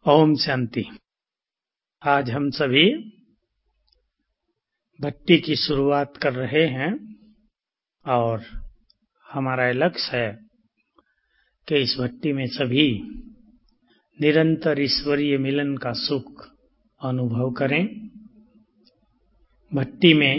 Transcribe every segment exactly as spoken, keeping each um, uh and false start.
ओम शांति। आज हम सभी भक्ति की शुरुआत कर रहे हैं और हमारा लक्ष्य है कि इस भक्ति में सभी निरंतर ईश्वरीय मिलन का सुख अनुभव करें। भक्ति में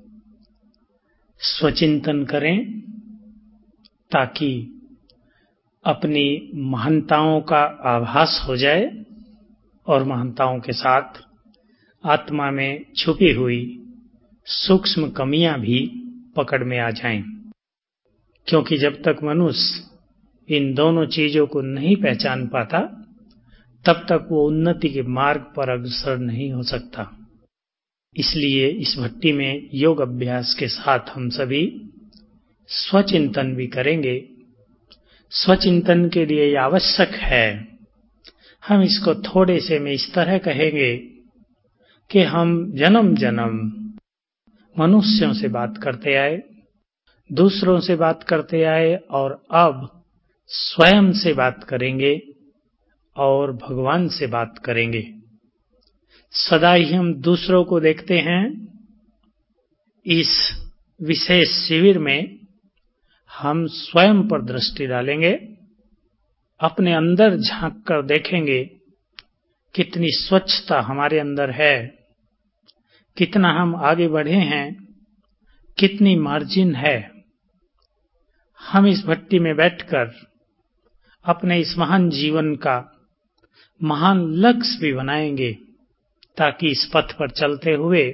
स्वचिंतन करें ताकि अपनी महानताओं का आभास हो जाए और महानताओं के साथ आत्मा में छुपी हुई सूक्ष्म कमियां भी पकड़ में आ जाएं। क्योंकि जब तक मनुष्य इन दोनों चीजों को नहीं पहचान पाता तब तक वो उन्नति के मार्ग पर अग्रसर नहीं हो सकता। इसलिए इस भक्ति में योग अभ्यास के साथ हम सभी स्वचिंतन भी करेंगे। स्वचिंतन के लिए यह आवश्यक है। हम इसको थोड़े से में इस तरह कहेंगे कि हम जन्म जन्म मनुष्यों से बात करते आए, दूसरों से बात करते आए और अब स्वयं से बात करेंगे और भगवान से बात करेंगे। सदा ही हम दूसरों को देखते हैं। इस विशेष शिविर में हम स्वयं पर दृष्टि डालेंगे, अपने अंदर झांक कर देखेंगे कितनी स्वच्छता हमारे अंदर है, कितना हम आगे बढ़े हैं, कितनी मार्जिन है। हम इस भक्ति में बैठकर अपने इस महान जीवन का महान लक्ष्य भी बनाएंगे ताकि इस पथ पर चलते हुए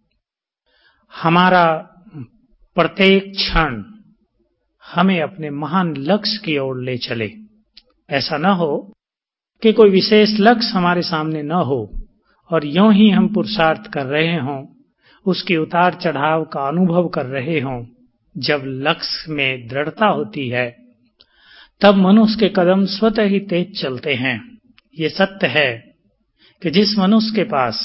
हमारा प्रत्येक क्षण हमें अपने महान लक्ष्य की ओर ले चले। ऐसा न हो कि कोई विशेष लक्ष्य हमारे सामने न हो और यूं ही हम पुरुषार्थ कर रहे हों, उसकी उतार चढ़ाव का अनुभव कर रहे हों। जब लक्ष्य में दृढ़ता होती है तब मनुष्य के कदम स्वतः ही तेज चलते हैं। ये सत्य है कि जिस मनुष्य के पास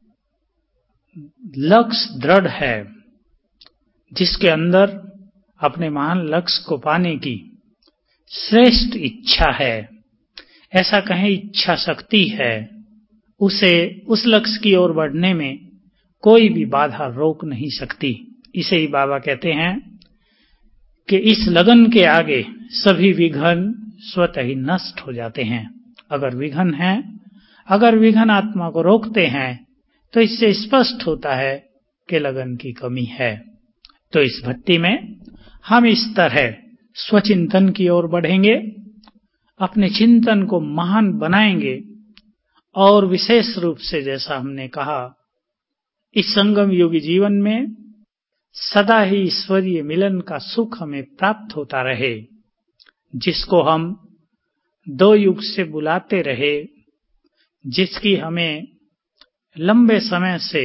लक्ष्य दृढ़ है, जिसके अंदर अपने महान लक्ष्य को पाने की श्रेष्ठ इच्छा है, ऐसा कहें इच्छा शक्ति है, उसे उस लक्ष्य की ओर बढ़ने में कोई भी बाधा रोक नहीं सकती। इसे ही बाबा कहते हैं कि इस लगन के आगे सभी विघ्न स्वतः ही नष्ट हो जाते हैं। अगर विघ्न है, अगर विघ्न आत्मा को रोकते हैं तो इससे स्पष्ट होता है कि लगन की कमी है। तो इस भक्ति में हम इस तरह स्वचिंतन की ओर बढ़ेंगे, अपने चिंतन को महान बनाएंगे और विशेष रूप से जैसा हमने कहा, इस संगम योगी जीवन में सदा ही ईश्वरीय मिलन का सुख हमें प्राप्त होता रहे, जिसको हम दो युग से बुलाते रहे, जिसकी हमें लंबे समय से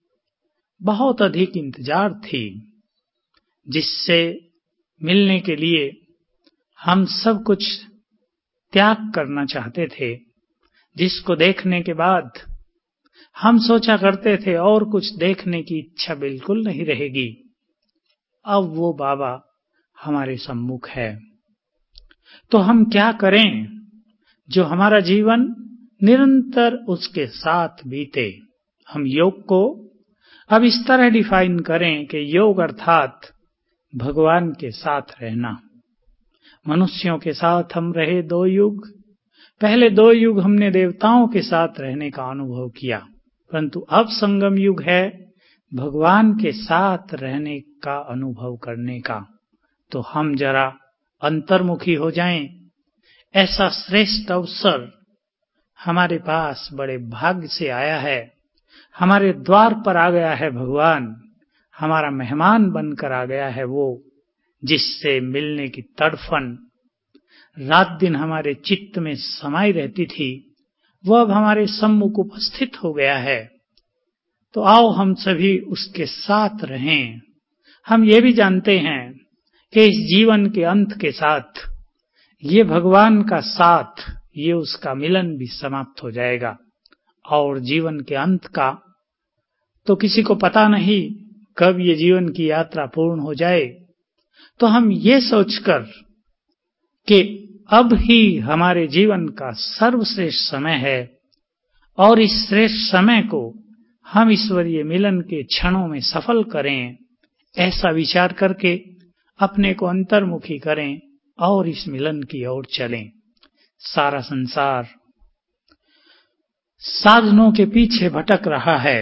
बहुत अधिक इंतजार थी, जिससे मिलने के लिए हम सब कुछ त्याग करना चाहते थे, जिसको देखने के बाद हम सोचा करते थे और कुछ देखने की इच्छा बिल्कुल नहीं रहेगी। अब वो बाबा हमारे सम्मुख है। तो हम क्या करें जो हमारा जीवन निरंतर उसके साथ बीते। हम योग को अब इस तरह डिफाइन करें कि योग अर्थात भगवान के साथ रहना। मनुष्यों के साथ हम रहे दो युग, पहले दो युग हमने देवताओं के साथ रहने का अनुभव किया, परंतु अब संगम युग है भगवान के साथ रहने का अनुभव करने का। तो हम जरा अंतर्मुखी हो जाएं। ऐसा श्रेष्ठ अवसर हमारे पास बड़े भाग्य से आया है। हमारे द्वार पर आ गया है भगवान, हमारा मेहमान बनकर आ गया है वो, जिससे मिलने की तड़फन रात दिन हमारे चित्त में समाई रहती थी, वो अब हमारे सम्मुख उपस्थित हो गया है। तो आओ हम सभी उसके साथ रहें। हम ये भी जानते हैं कि इस जीवन के अंत के साथ ये भगवान का साथ, ये उसका मिलन भी समाप्त हो जाएगा और जीवन के अंत का तो किसी को पता नहीं कब ये जीवन की यात्रा पूर्ण हो जाए। तो हम ये सोचकर कि अब ही हमारे जीवन का सर्वश्रेष्ठ समय है, और इस श्रेष्ठ समय को हम ईश्वरीय मिलन के क्षणों में सफल करें, ऐसा विचार करके अपने को अंतर्मुखी करें और इस मिलन की ओर चलें। सारा संसार साधनों के पीछे भटक रहा है,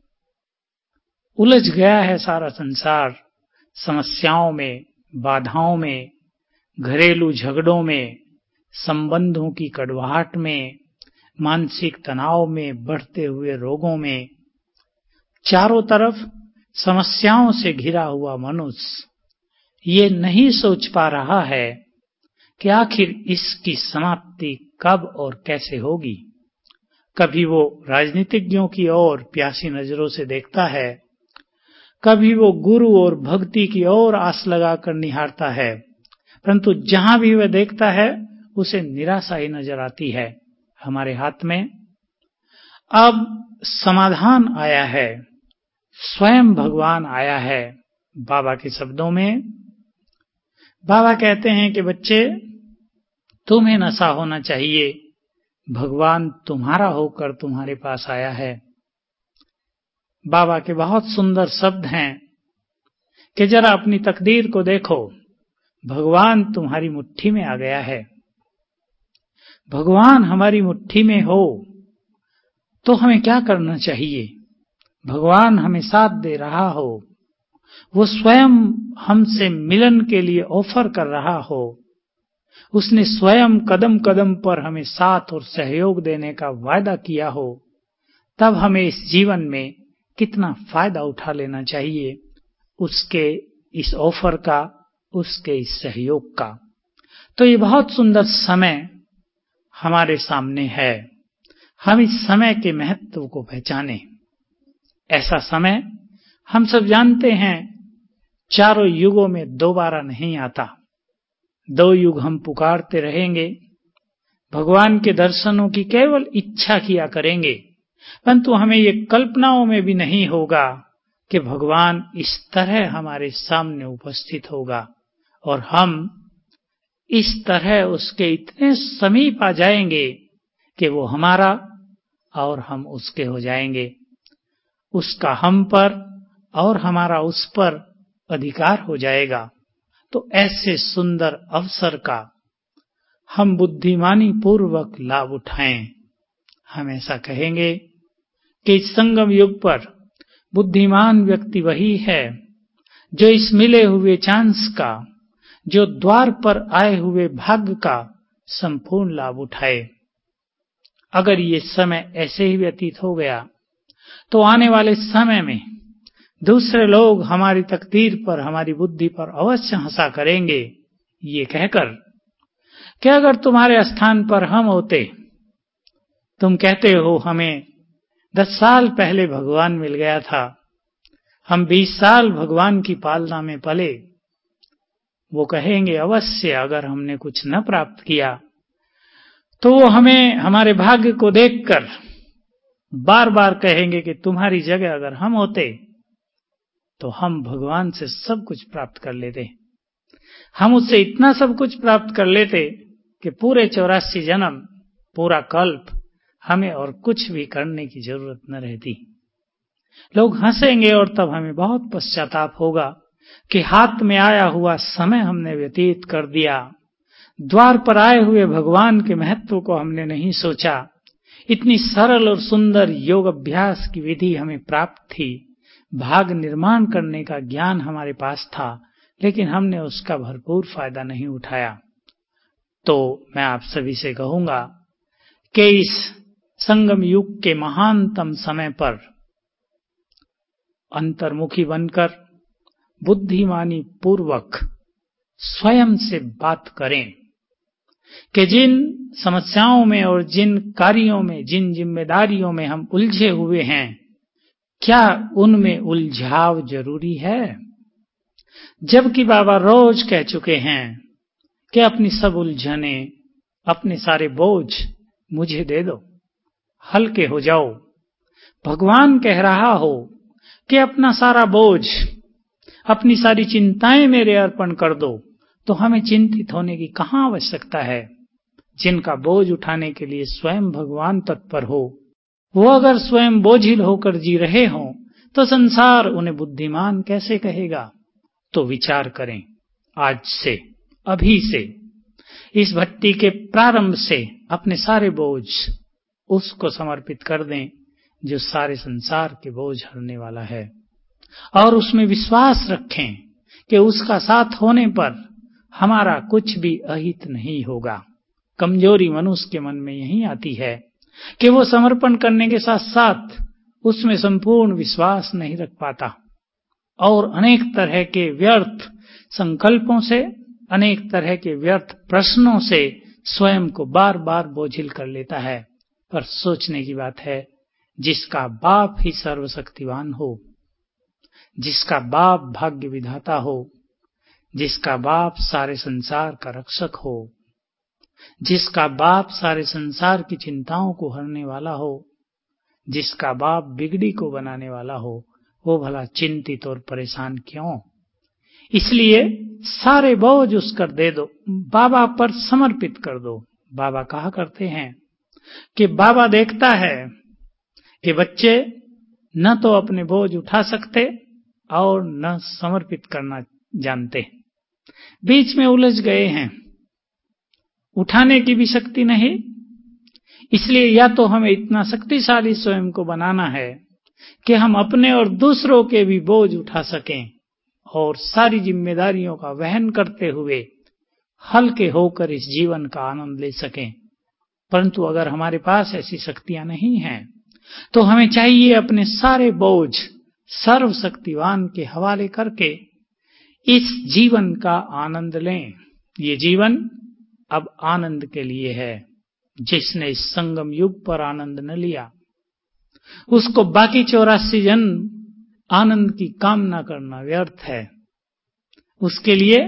उलझ गया है सारा संसार समस्याओं में, बाधाओं में, घरेलू झगड़ों में, संबंधों की कड़वाहट में, मानसिक तनाव में, बढ़ते हुए रोगों में। चारों तरफ समस्याओं से घिरा हुआ मनुष्य ये नहीं सोच पा रहा है कि आखिर इसकी समाप्ति कब और कैसे होगी। कभी वो राजनीतिज्ञों की ओर प्यासी नजरों से देखता है, कभी वो गुरु और भक्ति की ओर आस लगाकर निहारता है, परंतु जहां भी वह देखता है उसे निराशा ही नजर आती है। हमारे हाथ में अब समाधान आया है, स्वयं भगवान आया है। बाबा के शब्दों में बाबा कहते हैं कि बच्चे, तुम्हें नशा होना चाहिए, भगवान तुम्हारा होकर तुम्हारे पास आया है। बाबा के बहुत सुंदर शब्द हैं कि जरा अपनी तकदीर को देखो, भगवान तुम्हारी मुट्ठी में आ गया है। भगवान हमारी मुट्ठी में हो तो हमें क्या करना चाहिए? भगवान हमें साथ दे रहा हो, वो स्वयं हमसे मिलन के लिए ऑफर कर रहा हो, उसने स्वयं कदम कदम पर हमें साथ और सहयोग देने का वायदा किया हो, तब हमें इस जीवन में कितना फायदा उठा लेना चाहिए उसके इस ऑफर का, उसके इस सहयोग का। तो ये बहुत सुंदर समय हमारे सामने है। हम इस समय के महत्व को पहचानें। ऐसा समय हम सब जानते हैं चारों युगों में दोबारा नहीं आता। दो युग हम पुकारते रहेंगे, भगवान के दर्शनों की केवल इच्छा किया करेंगे, परंतु हमें ये कल्पनाओं में भी नहीं होगा कि भगवान इस तरह हमारे सामने उपस्थित होगा और हम इस तरह उसके इतने समीप आ जाएंगे कि वो हमारा और हम उसके हो जाएंगे। उसका हम पर और हमारा उस पर अधिकार हो जाएगा। तो ऐसे सुंदर अवसर का हम बुद्धिमानी पूर्वक लाभ उठाएं। हम ऐसा कहेंगे कि इस संगम युग पर बुद्धिमान व्यक्ति वही है जो इस मिले हुए चांस का, जो द्वार पर आए हुए भाग्य का संपूर्ण लाभ उठाए। अगर ये समय ऐसे ही व्यतीत हो गया तो आने वाले समय में दूसरे लोग हमारी तकदीर पर, हमारी बुद्धि पर अवश्य हंसा करेंगे, ये कहकर कि अगर तुम्हारे स्थान पर हम होते, तुम कहते हो हमें दस साल पहले भगवान मिल गया था, हम बीस साल भगवान की पालना में पले। वो कहेंगे अवश्य, अगर हमने कुछ न प्राप्त किया तो वो हमें हमारे भाग्य को देखकर बार बार कहेंगे कि तुम्हारी जगह अगर हम होते तो हम भगवान से सब कुछ प्राप्त कर लेते, हम उससे इतना सब कुछ प्राप्त कर लेते कि पूरे चौरासी जन्म, पूरा कल्प हमें और कुछ भी करने की जरूरत न रहती। लोग हंसेंगे और तब हमें बहुत पश्चाताप होगा कि हाथ में आया हुआ समय हमने व्यतीत कर दिया, द्वार पर आए हुए भगवान के महत्व को हमने नहीं सोचा। इतनी सरल और सुंदर योग अभ्यास की विधि हमें प्राप्त थी, भाग निर्माण करने का ज्ञान हमारे पास था, लेकिन हमने उसका भरपूर फायदा नहीं उठाया। तो मैं आप सभी से कहूंगा कि इस संगम युग के महानतम समय पर अंतर्मुखी बनकर बुद्धिमानी पूर्वक स्वयं से बात करें कि जिन समस्याओं में और जिन कार्यों में, जिन जिम्मेदारियों में हम उलझे हुए हैं, क्या उनमें उलझाव जरूरी है? जबकि बाबा रोज कह चुके हैं कि अपनी सब उलझने, अपने सारे बोझ मुझे दे दो, हल्के हो जाओ। भगवान कह रहा हो कि अपना सारा बोझ, अपनी सारी चिंताएं मेरे अर्पण कर दो, तो हमें चिंतित होने की कहां आवश्यकता है। जिनका बोझ उठाने के लिए स्वयं भगवान तत्पर हो, वो अगर स्वयं बोझिल होकर जी रहे हों तो संसार उन्हें बुद्धिमान कैसे कहेगा? तो विचार करें, आज से, अभी से, इस भक्ति के प्रारंभ से अपने सारे बोझ उसको समर्पित कर दें जो सारे संसार के बोझ हरने वाला है, और उसमें विश्वास रखें कि उसका साथ होने पर हमारा कुछ भी अहित नहीं होगा। कमजोरी मनुष्य के मन में यही आती है कि वो समर्पण करने के साथ साथ उसमें संपूर्ण विश्वास नहीं रख पाता और अनेक तरह के व्यर्थ संकल्पों से, अनेक तरह के व्यर्थ प्रश्नों से स्वयं को बार बार बोझिल कर लेता है। पर सोचने की बात है, जिसका बाप ही सर्वशक्तिवान हो, जिसका बाप भाग्य विधाता हो, जिसका बाप सारे संसार का रक्षक हो, जिसका बाप सारे संसार की चिंताओं को हरने वाला हो, जिसका बाप बिगड़ी को बनाने वाला हो, वो भला चिंतित और परेशान क्यों? इसलिए सारे बोझ उस कर दे दो, बाबा पर समर्पित कर दो। बाबा कहा करते हैं कि बाबा देखता है कि बच्चे न तो अपने बोझ उठा सकते और न समर्पित करना जानते, बीच में उलझ गए हैं, उठाने की भी शक्ति नहीं। इसलिए या तो हमें इतना शक्तिशाली स्वयं को बनाना है कि हम अपने और दूसरों के भी बोझ उठा सकें और सारी जिम्मेदारियों का वहन करते हुए हल्के होकर इस जीवन का आनंद ले सकें। परंतु अगर हमारे पास ऐसी शक्तियां नहीं हैं तो हमें चाहिए अपने सारे बोझ सर्वशक्तिवान के हवाले करके इस जीवन का आनंद लें। ये जीवन अब आनंद के लिए है। जिसने इस संगम युग पर आनंद न लिया उसको बाकी चौरासी जन्म आनंद की कामना करना व्यर्थ है। उसके लिए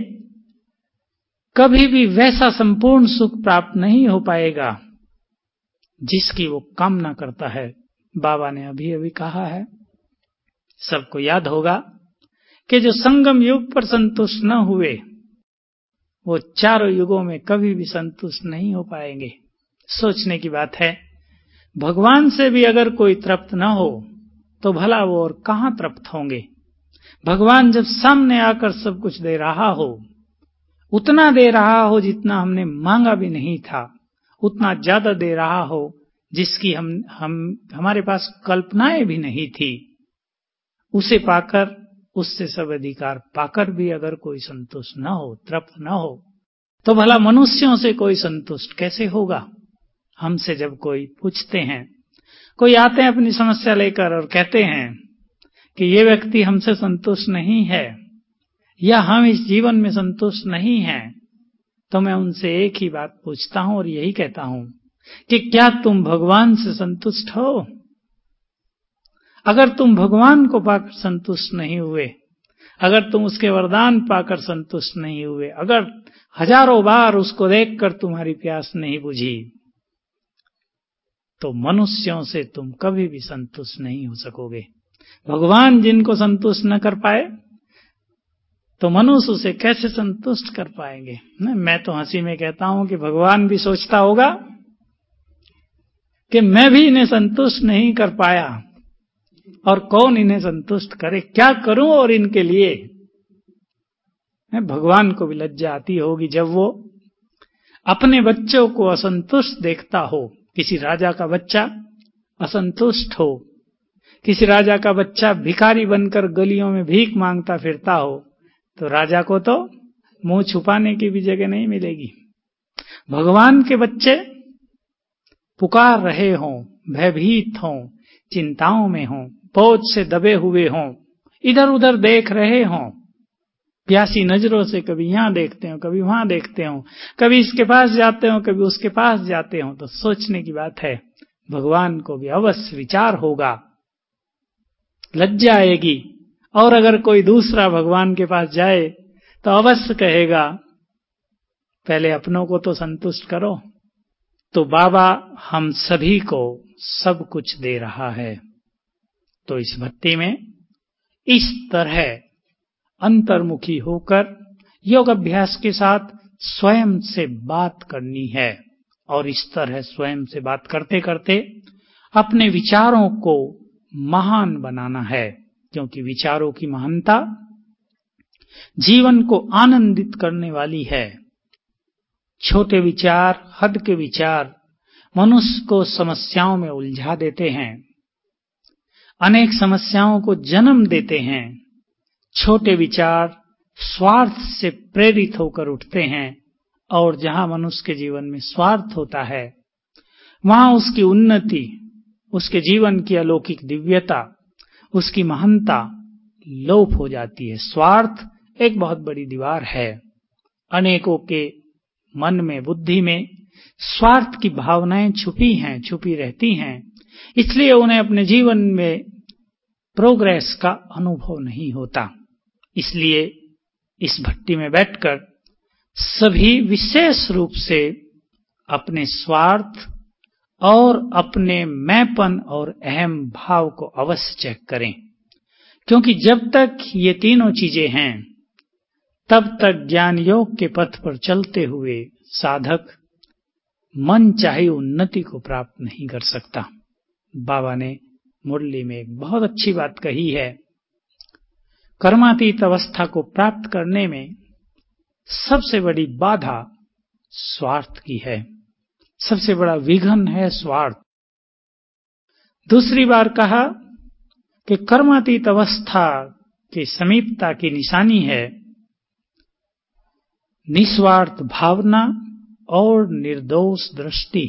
कभी भी वैसा संपूर्ण सुख प्राप्त नहीं हो पाएगा जिसकी वो कामना करता है। बाबा ने अभी अभी कहा है, सबको याद होगा कि जो संगम युग पर संतुष्ट न हुए वो चारों युगों में कभी भी संतुष्ट नहीं हो पाएंगे। सोचने की बात है, भगवान से भी अगर कोई तृप्त न हो तो भला वो और कहां तृप्त होंगे। भगवान जब सामने आकर सब कुछ दे रहा हो, उतना दे रहा हो जितना हमने मांगा भी नहीं था, उतना ज्यादा दे रहा हो जिसकी हम हम हमारे पास कल्पनाएं भी नहीं थी, उसे पाकर, उससे सब अधिकार पाकर भी अगर कोई संतुष्ट न हो, तृप्त न हो, तो भला मनुष्यों से कोई संतुष्ट कैसे होगा। हमसे जब कोई पूछते हैं, कोई आते हैं अपनी समस्या लेकर और कहते हैं कि ये व्यक्ति हमसे संतुष्ट नहीं है या हम इस जीवन में संतुष्ट नहीं हैं, तो मैं उनसे एक ही बात पूछता हूं और यही कहता हूं कि क्या तुम भगवान से संतुष्ट हो? अगर तुम भगवान को पाकर संतुष्ट नहीं हुए, अगर तुम उसके वरदान पाकर संतुष्ट नहीं हुए, अगर हजारों बार उसको देखकर तुम्हारी प्यास नहीं बुझी, तो मनुष्यों से तुम कभी भी संतुष्ट नहीं हो सकोगे। भगवान जिनको संतुष्ट न कर पाए तो मनुष्य उसे कैसे संतुष्ट कर पाएंगे। मैं तो हंसी में कहता हूं कि भगवान भी सोचता होगा कि मैं भी इन्हें संतुष्ट नहीं कर पाया और कौन इन्हें संतुष्ट करे, क्या करूं और इनके लिए। भगवान को भी लज्जा आती होगी जब वो अपने बच्चों को असंतुष्ट देखता हो। किसी राजा का बच्चा असंतुष्ट हो, किसी राजा का बच्चा भिखारी बनकर गलियों में भीख मांगता फिरता हो, तो राजा को तो मुंह छुपाने की भी जगह नहीं मिलेगी। भगवान के बच्चे पुकार रहे हों, भयभीत हों, चिंताओं में हों, बोझ से दबे हुए हों, इधर उधर देख रहे हों, प्यासी नजरों से कभी यहां देखते हो, कभी वहां देखते हो, कभी इसके पास जाते हो, कभी उसके पास जाते हो, तो सोचने की बात है, भगवान को भी अवश्य विचार होगा, लज्जा आएगी। और अगर कोई दूसरा भगवान के पास जाए तो अवश्य कहेगा पहले अपनों को तो संतुष्ट करो। तो बाबा हम सभी को सब कुछ दे रहा है। तो इस भक्ति में इस तरह अंतर्मुखी होकर योग अभ्यास के साथ स्वयं से बात करनी है और इस तरह स्वयं से बात करते करते अपने विचारों को महान बनाना है, क्योंकि विचारों की महानता जीवन को आनंदित करने वाली है। छोटे विचार, हद के विचार मनुष्य को समस्याओं में उलझा देते हैं, अनेक समस्याओं को जन्म देते हैं। छोटे विचार स्वार्थ से प्रेरित होकर उठते हैं, और जहां मनुष्य के जीवन में स्वार्थ होता है, वहां उसकी उन्नति, उसके जीवन की अलौकिक दिव्यता, उसकी महानता लोप हो जाती है। स्वार्थ एक बहुत बड़ी दीवार है। अनेकों के मन में, बुद्धि में स्वार्थ की भावनाएं छुपी हैं, छुपी रहती हैं, इसलिए उन्हें अपने जीवन में प्रोग्रेस का अनुभव नहीं होता। इसलिए इस भट्टी में बैठकर सभी विशेष रूप से अपने स्वार्थ और अपने मैंपन और अहम भाव को अवश्य चेक करें, क्योंकि जब तक ये तीनों चीजें हैं, तब तक ज्ञान योग के पथ पर चलते हुए साधक मन चाहे उन्नति को प्राप्त नहीं कर सकता। बाबा ने मुरली में एक बहुत अच्छी बात कही है, कर्मातीत अवस्था को प्राप्त करने में सबसे बड़ी बाधा स्वार्थ की है, सबसे बड़ा विघ्न है स्वार्थ। दूसरी बार कहा कि कर्मातीत अवस्था की समीपता की निशानी है निस्वार्थ भावना और निर्दोष दृष्टि।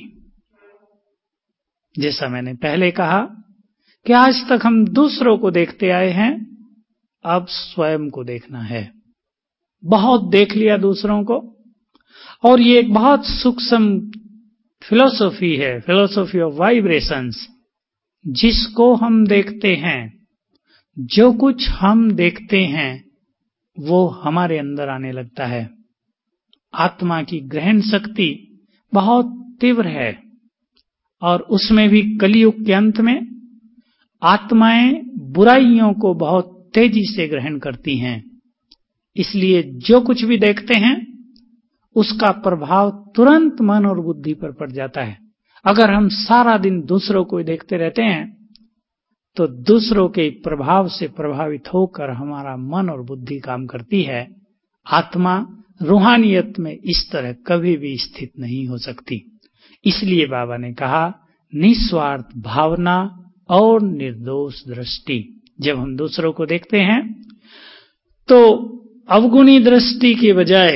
जैसा मैंने पहले कहा कि आज तक हम दूसरों को देखते आए हैं, अब स्वयं को देखना है। बहुत देख लिया दूसरों को, और ये एक बहुत सूक्ष्म फिलॉसफी है, फिलॉसफी ऑफ वाइब्रेशंस। जिसको हम देखते हैं, जो कुछ हम देखते हैं, वो हमारे अंदर आने लगता है। आत्मा की ग्रहण शक्ति बहुत तीव्र है, और उसमें भी कलयुग के अंत में आत्माएं बुराइयों को बहुत तेजी से ग्रहण करती हैं। इसलिए जो कुछ भी देखते हैं, उसका प्रभाव तुरंत मन और बुद्धि पर पड़ जाता है। अगर हम सारा दिन दूसरों को देखते रहते हैं, तो दूसरों के प्रभाव से प्रभावित होकर हमारा मन और बुद्धि काम करती है। आत्मा रूहानियत में इस तरह कभी भी स्थित नहीं हो सकती। इसलिए बाबा ने कहा निस्वार्थ भावना और निर्दोष दृष्टि। जब हम दूसरों को देखते हैं, तो अवगुणी दृष्टि के बजाय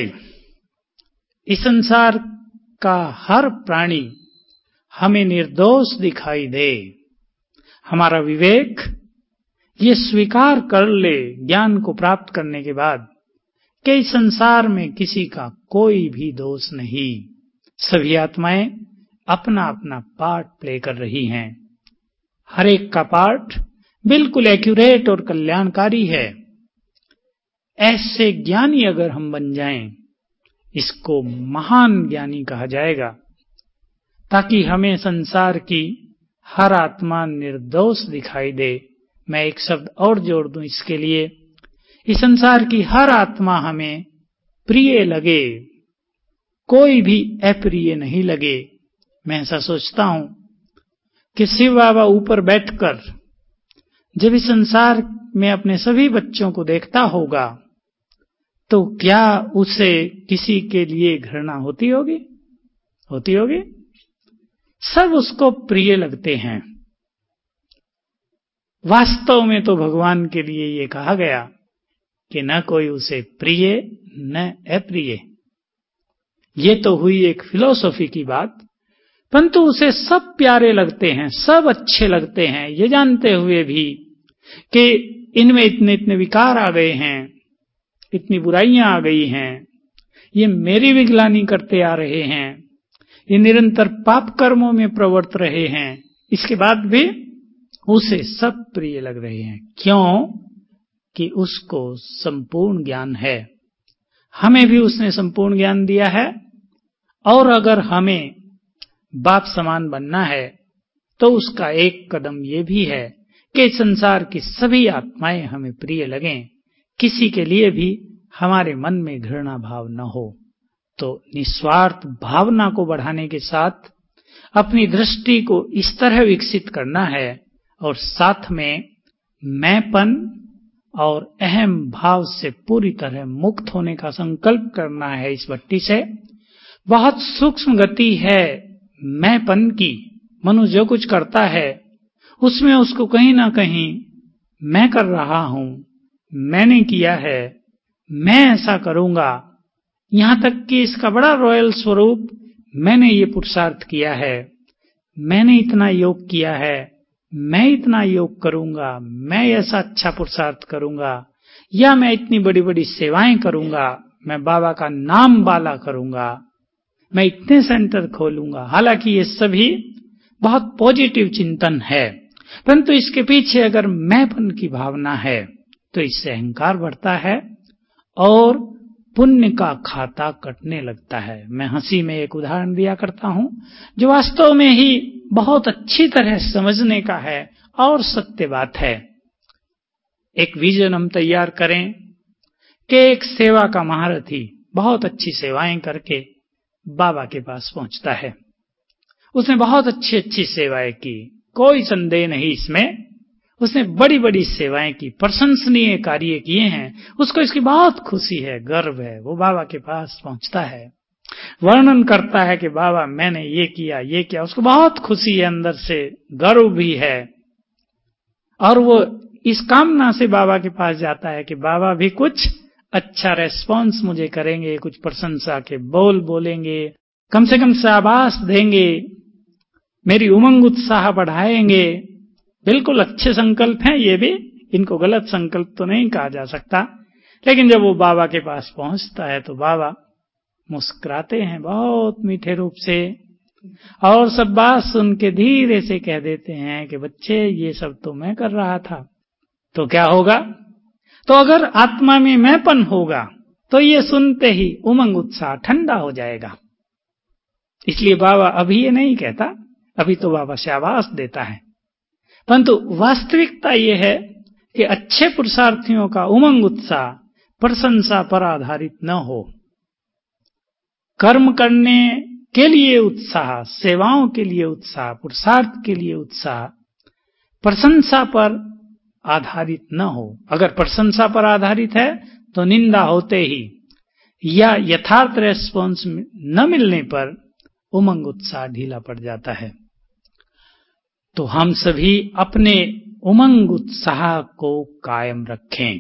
इस संसार का हर प्राणी हमें निर्दोष दिखाई दे। हमारा विवेक ये स्वीकार कर ले ज्ञान को प्राप्त करने के बाद कि इस संसार में किसी का कोई भी दोष नहीं, सभी आत्माएं अपना अपना पार्ट प्ले कर रही हैं। हर एक का पार्ट बिल्कुल एक्यूरेट और कल्याणकारी है। ऐसे ज्ञानी अगर हम बन जाएं, इसको महान ज्ञानी कहा जाएगा, ताकि हमें संसार की हर आत्मा निर्दोष दिखाई दे। मैं एक शब्द और जोड़ दूं इसके लिए, इस संसार की हर आत्मा हमें प्रिय लगे, कोई भी अप्रिय नहीं लगे। मैं ऐसा सोचता हूं कि शिव बाबा ऊपर बैठकर जब इस संसार में अपने सभी बच्चों को देखता होगा, तो क्या उसे किसी के लिए घृणा होती होगी? होती होगी? सब उसको प्रिय लगते हैं। वास्तव में तो भगवान के लिए ये कहा गया कि न कोई उसे प्रिय न अप्रिय। ये तो हुई एक फिलॉसफी की बात, परंतु उसे सब प्यारे लगते हैं, सब अच्छे लगते हैं, ये जानते हुए भी कि इनमें इतने इतने विकार आ गए हैं, इतनी बुराइयां आ गई हैं, ये मेरी विगलानी करते आ रहे हैं, ये निरंतर पाप कर्मों में प्रवृत्त रहे हैं, इसके बाद भी उसे सब प्रिय लग रहे हैं। क्यों? कि उसको संपूर्ण ज्ञान है। हमें भी उसने संपूर्ण ज्ञान दिया है, और अगर हमें बाप समान बनना है, तो उसका एक कदम ये भी है कि संसार की सभी आत्माएं हमें प्रिय लगें, किसी के लिए भी हमारे मन में घृणा भाव न हो। तो निस्वार्थ भावना को बढ़ाने के साथ अपनी दृष्टि को इस तरह विकसित करना है और साथ में मैंपन और अहम भाव से पूरी तरह मुक्त होने का संकल्प करना है। इस भट्टी से बहुत सूक्ष्म गति है मैंपन की। मनुष्य जो कुछ करता है उसमें उसको कहीं ना कहीं मैं कर रहा हूं, मैंने किया है, मैं ऐसा करूंगा, यहां तक कि इसका बड़ा रॉयल स्वरूप मैंने ये पुरुषार्थ किया है, मैंने इतना योग किया है, मैं इतना योग करूंगा, मैं ऐसा अच्छा पुरुषार्थ करूंगा, या मैं इतनी बड़ी बड़ी सेवाएं करूंगा, मैं बाबा का नाम बाला करूंगा, मैं इतने सेंटर खोलूंगा। हालांकि ये सभी बहुत पॉजिटिव चिंतन है, परंतु इसके पीछे अगर मैंपन की भावना है तो इससे अहंकार बढ़ता है और पुण्य का खाता कटने लगता है। मैं हंसी में एक उदाहरण दिया करता हूं जो वास्तव में ही बहुत अच्छी तरह समझने का है और सत्य बात है। एक विजन हम तैयार करें कि एक सेवा का महारथी बहुत अच्छी सेवाएं करके बाबा के पास पहुंचता है। उसने बहुत अच्छी अच्छी सेवाएं की, कोई संदेह नहीं इसमें, उसने बड़ी बड़ी सेवाएं की, प्रशंसनीय कार्य किए हैं, उसको इसकी बहुत खुशी है, गर्व है। वो बाबा के पास पहुंचता है, वर्णन करता है कि बाबा मैंने ये किया ये किया, उसको बहुत खुशी है, अंदर से गर्व भी है। और वो इस कामना से बाबा के पास जाता है कि बाबा भी कुछ अच्छा रेस्पॉन्स मुझे करेंगे, कुछ प्रशंसा के बोल बोलेंगे, कम से कम शाबाश देंगे, मेरी उमंग उत्साह बढ़ाएंगे। बिल्कुल अच्छे संकल्प हैं ये भी, इनको गलत संकल्प तो नहीं कहा जा सकता। लेकिन जब वो बाबा के पास पहुंचता है तो बाबा मुस्कुराते हैं बहुत मीठे रूप से और सब बात सुन के धीरे से कह देते हैं कि बच्चे ये सब तो मैं कर रहा था। तो क्या होगा? तो अगर आत्मा में मैंपन होगा तो ये सुनते ही उमंग उत्साह ठंडा हो जाएगा। इसलिए बाबा अभी ये नहीं कहता, अभी तो बाबा शाबाश देता है, परंतु वास्तविकता ये है कि अच्छे पुरुषार्थियों का उमंग उत्साह प्रशंसा पर आधारित न हो। कर्म करने के लिए उत्साह, सेवाओं के लिए उत्साह, पुरुषार्थ के लिए उत्साह प्रशंसा पर आधारित न हो। अगर प्रशंसा पर आधारित है तो निंदा होते ही या यथार्थ रेस्पॉन्स न मिलने पर उमंग उत्साह ढीला पड़ जाता है। तो हम सभी अपने उमंग उत्साह को कायम रखें।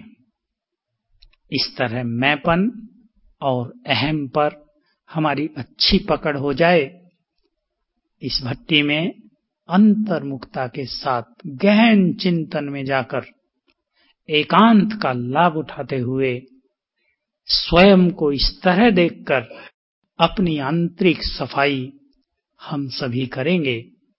इस तरह मैंपन और अहम पर हमारी अच्छी पकड़ हो जाए। इस भट्टी में अंतर्मुखता के साथ गहन चिंतन में जाकर एकांत का लाभ उठाते हुए स्वयं को इस तरह देखकर अपनी आंतरिक सफाई हम सभी करेंगे।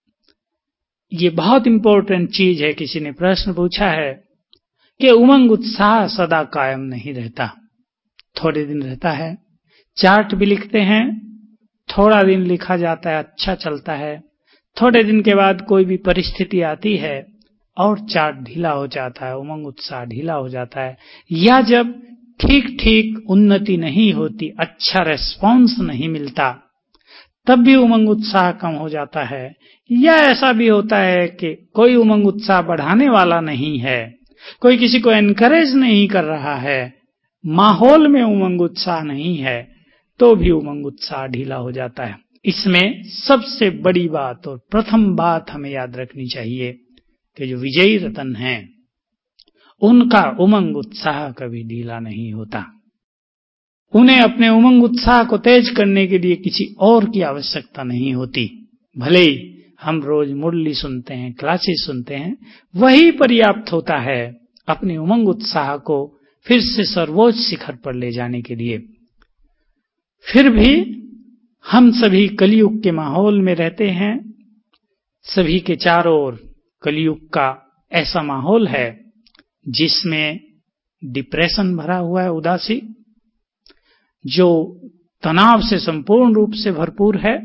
ये बहुत इंपॉर्टेंट चीज है। किसी ने प्रश्न पूछा है कि उमंग उत्साह सदा कायम नहीं रहता, थोड़े दिन रहता है। चार्ट भी लिखते हैं, थोड़ा दिन लिखा जाता है, अच्छा चलता है, थोड़े दिन के बाद कोई भी परिस्थिति आती है और चार्ट ढीला हो जाता है, उमंग उत्साह ढीला हो जाता है। या जब ठीक ठीक उन्नति नहीं होती, अच्छा रेस्पॉन्स नहीं मिलता, तब भी उमंग उत्साह कम हो जाता है। या ऐसा भी होता है कि कोई उमंग उत्साह बढ़ाने वाला नहीं है, कोई किसी को एनकरेज नहीं कर रहा है, माहौल में उमंग उत्साह नहीं है, तो भी उमंग उत्साह ढीला हो जाता है। इसमें सबसे बड़ी बात और प्रथम बात हमें याद रखनी चाहिए कि जो विजयी रतन हैं उनका उमंग उत्साह कभी ढीला नहीं होता। उन्हें अपने उमंग उत्साह को तेज करने के लिए किसी और की आवश्यकता नहीं होती। भले ही हम रोज मुरली सुनते हैं, क्लासेस सुनते हैं, वही पर्याप्त होता है अपने उमंग उत्साह को फिर से सर्वोच्च शिखर पर ले जाने के लिए। फिर भी हम सभी कलयुग के माहौल में रहते हैं, सभी के चारों ओर कलयुग का ऐसा माहौल है जिसमें डिप्रेशन भरा हुआ है, उदासी, जो तनाव से संपूर्ण रूप से भरपूर है,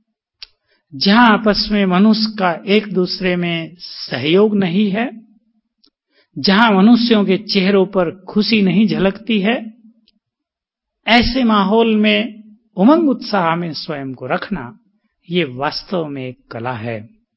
जहां आपस में मनुष्य का एक दूसरे में सहयोग नहीं है, जहां मनुष्यों के चेहरों पर खुशी नहीं झलकती है। ऐसे माहौल में उमंग उत्साह में स्वयं को रखना ये वास्तव में एक कला है।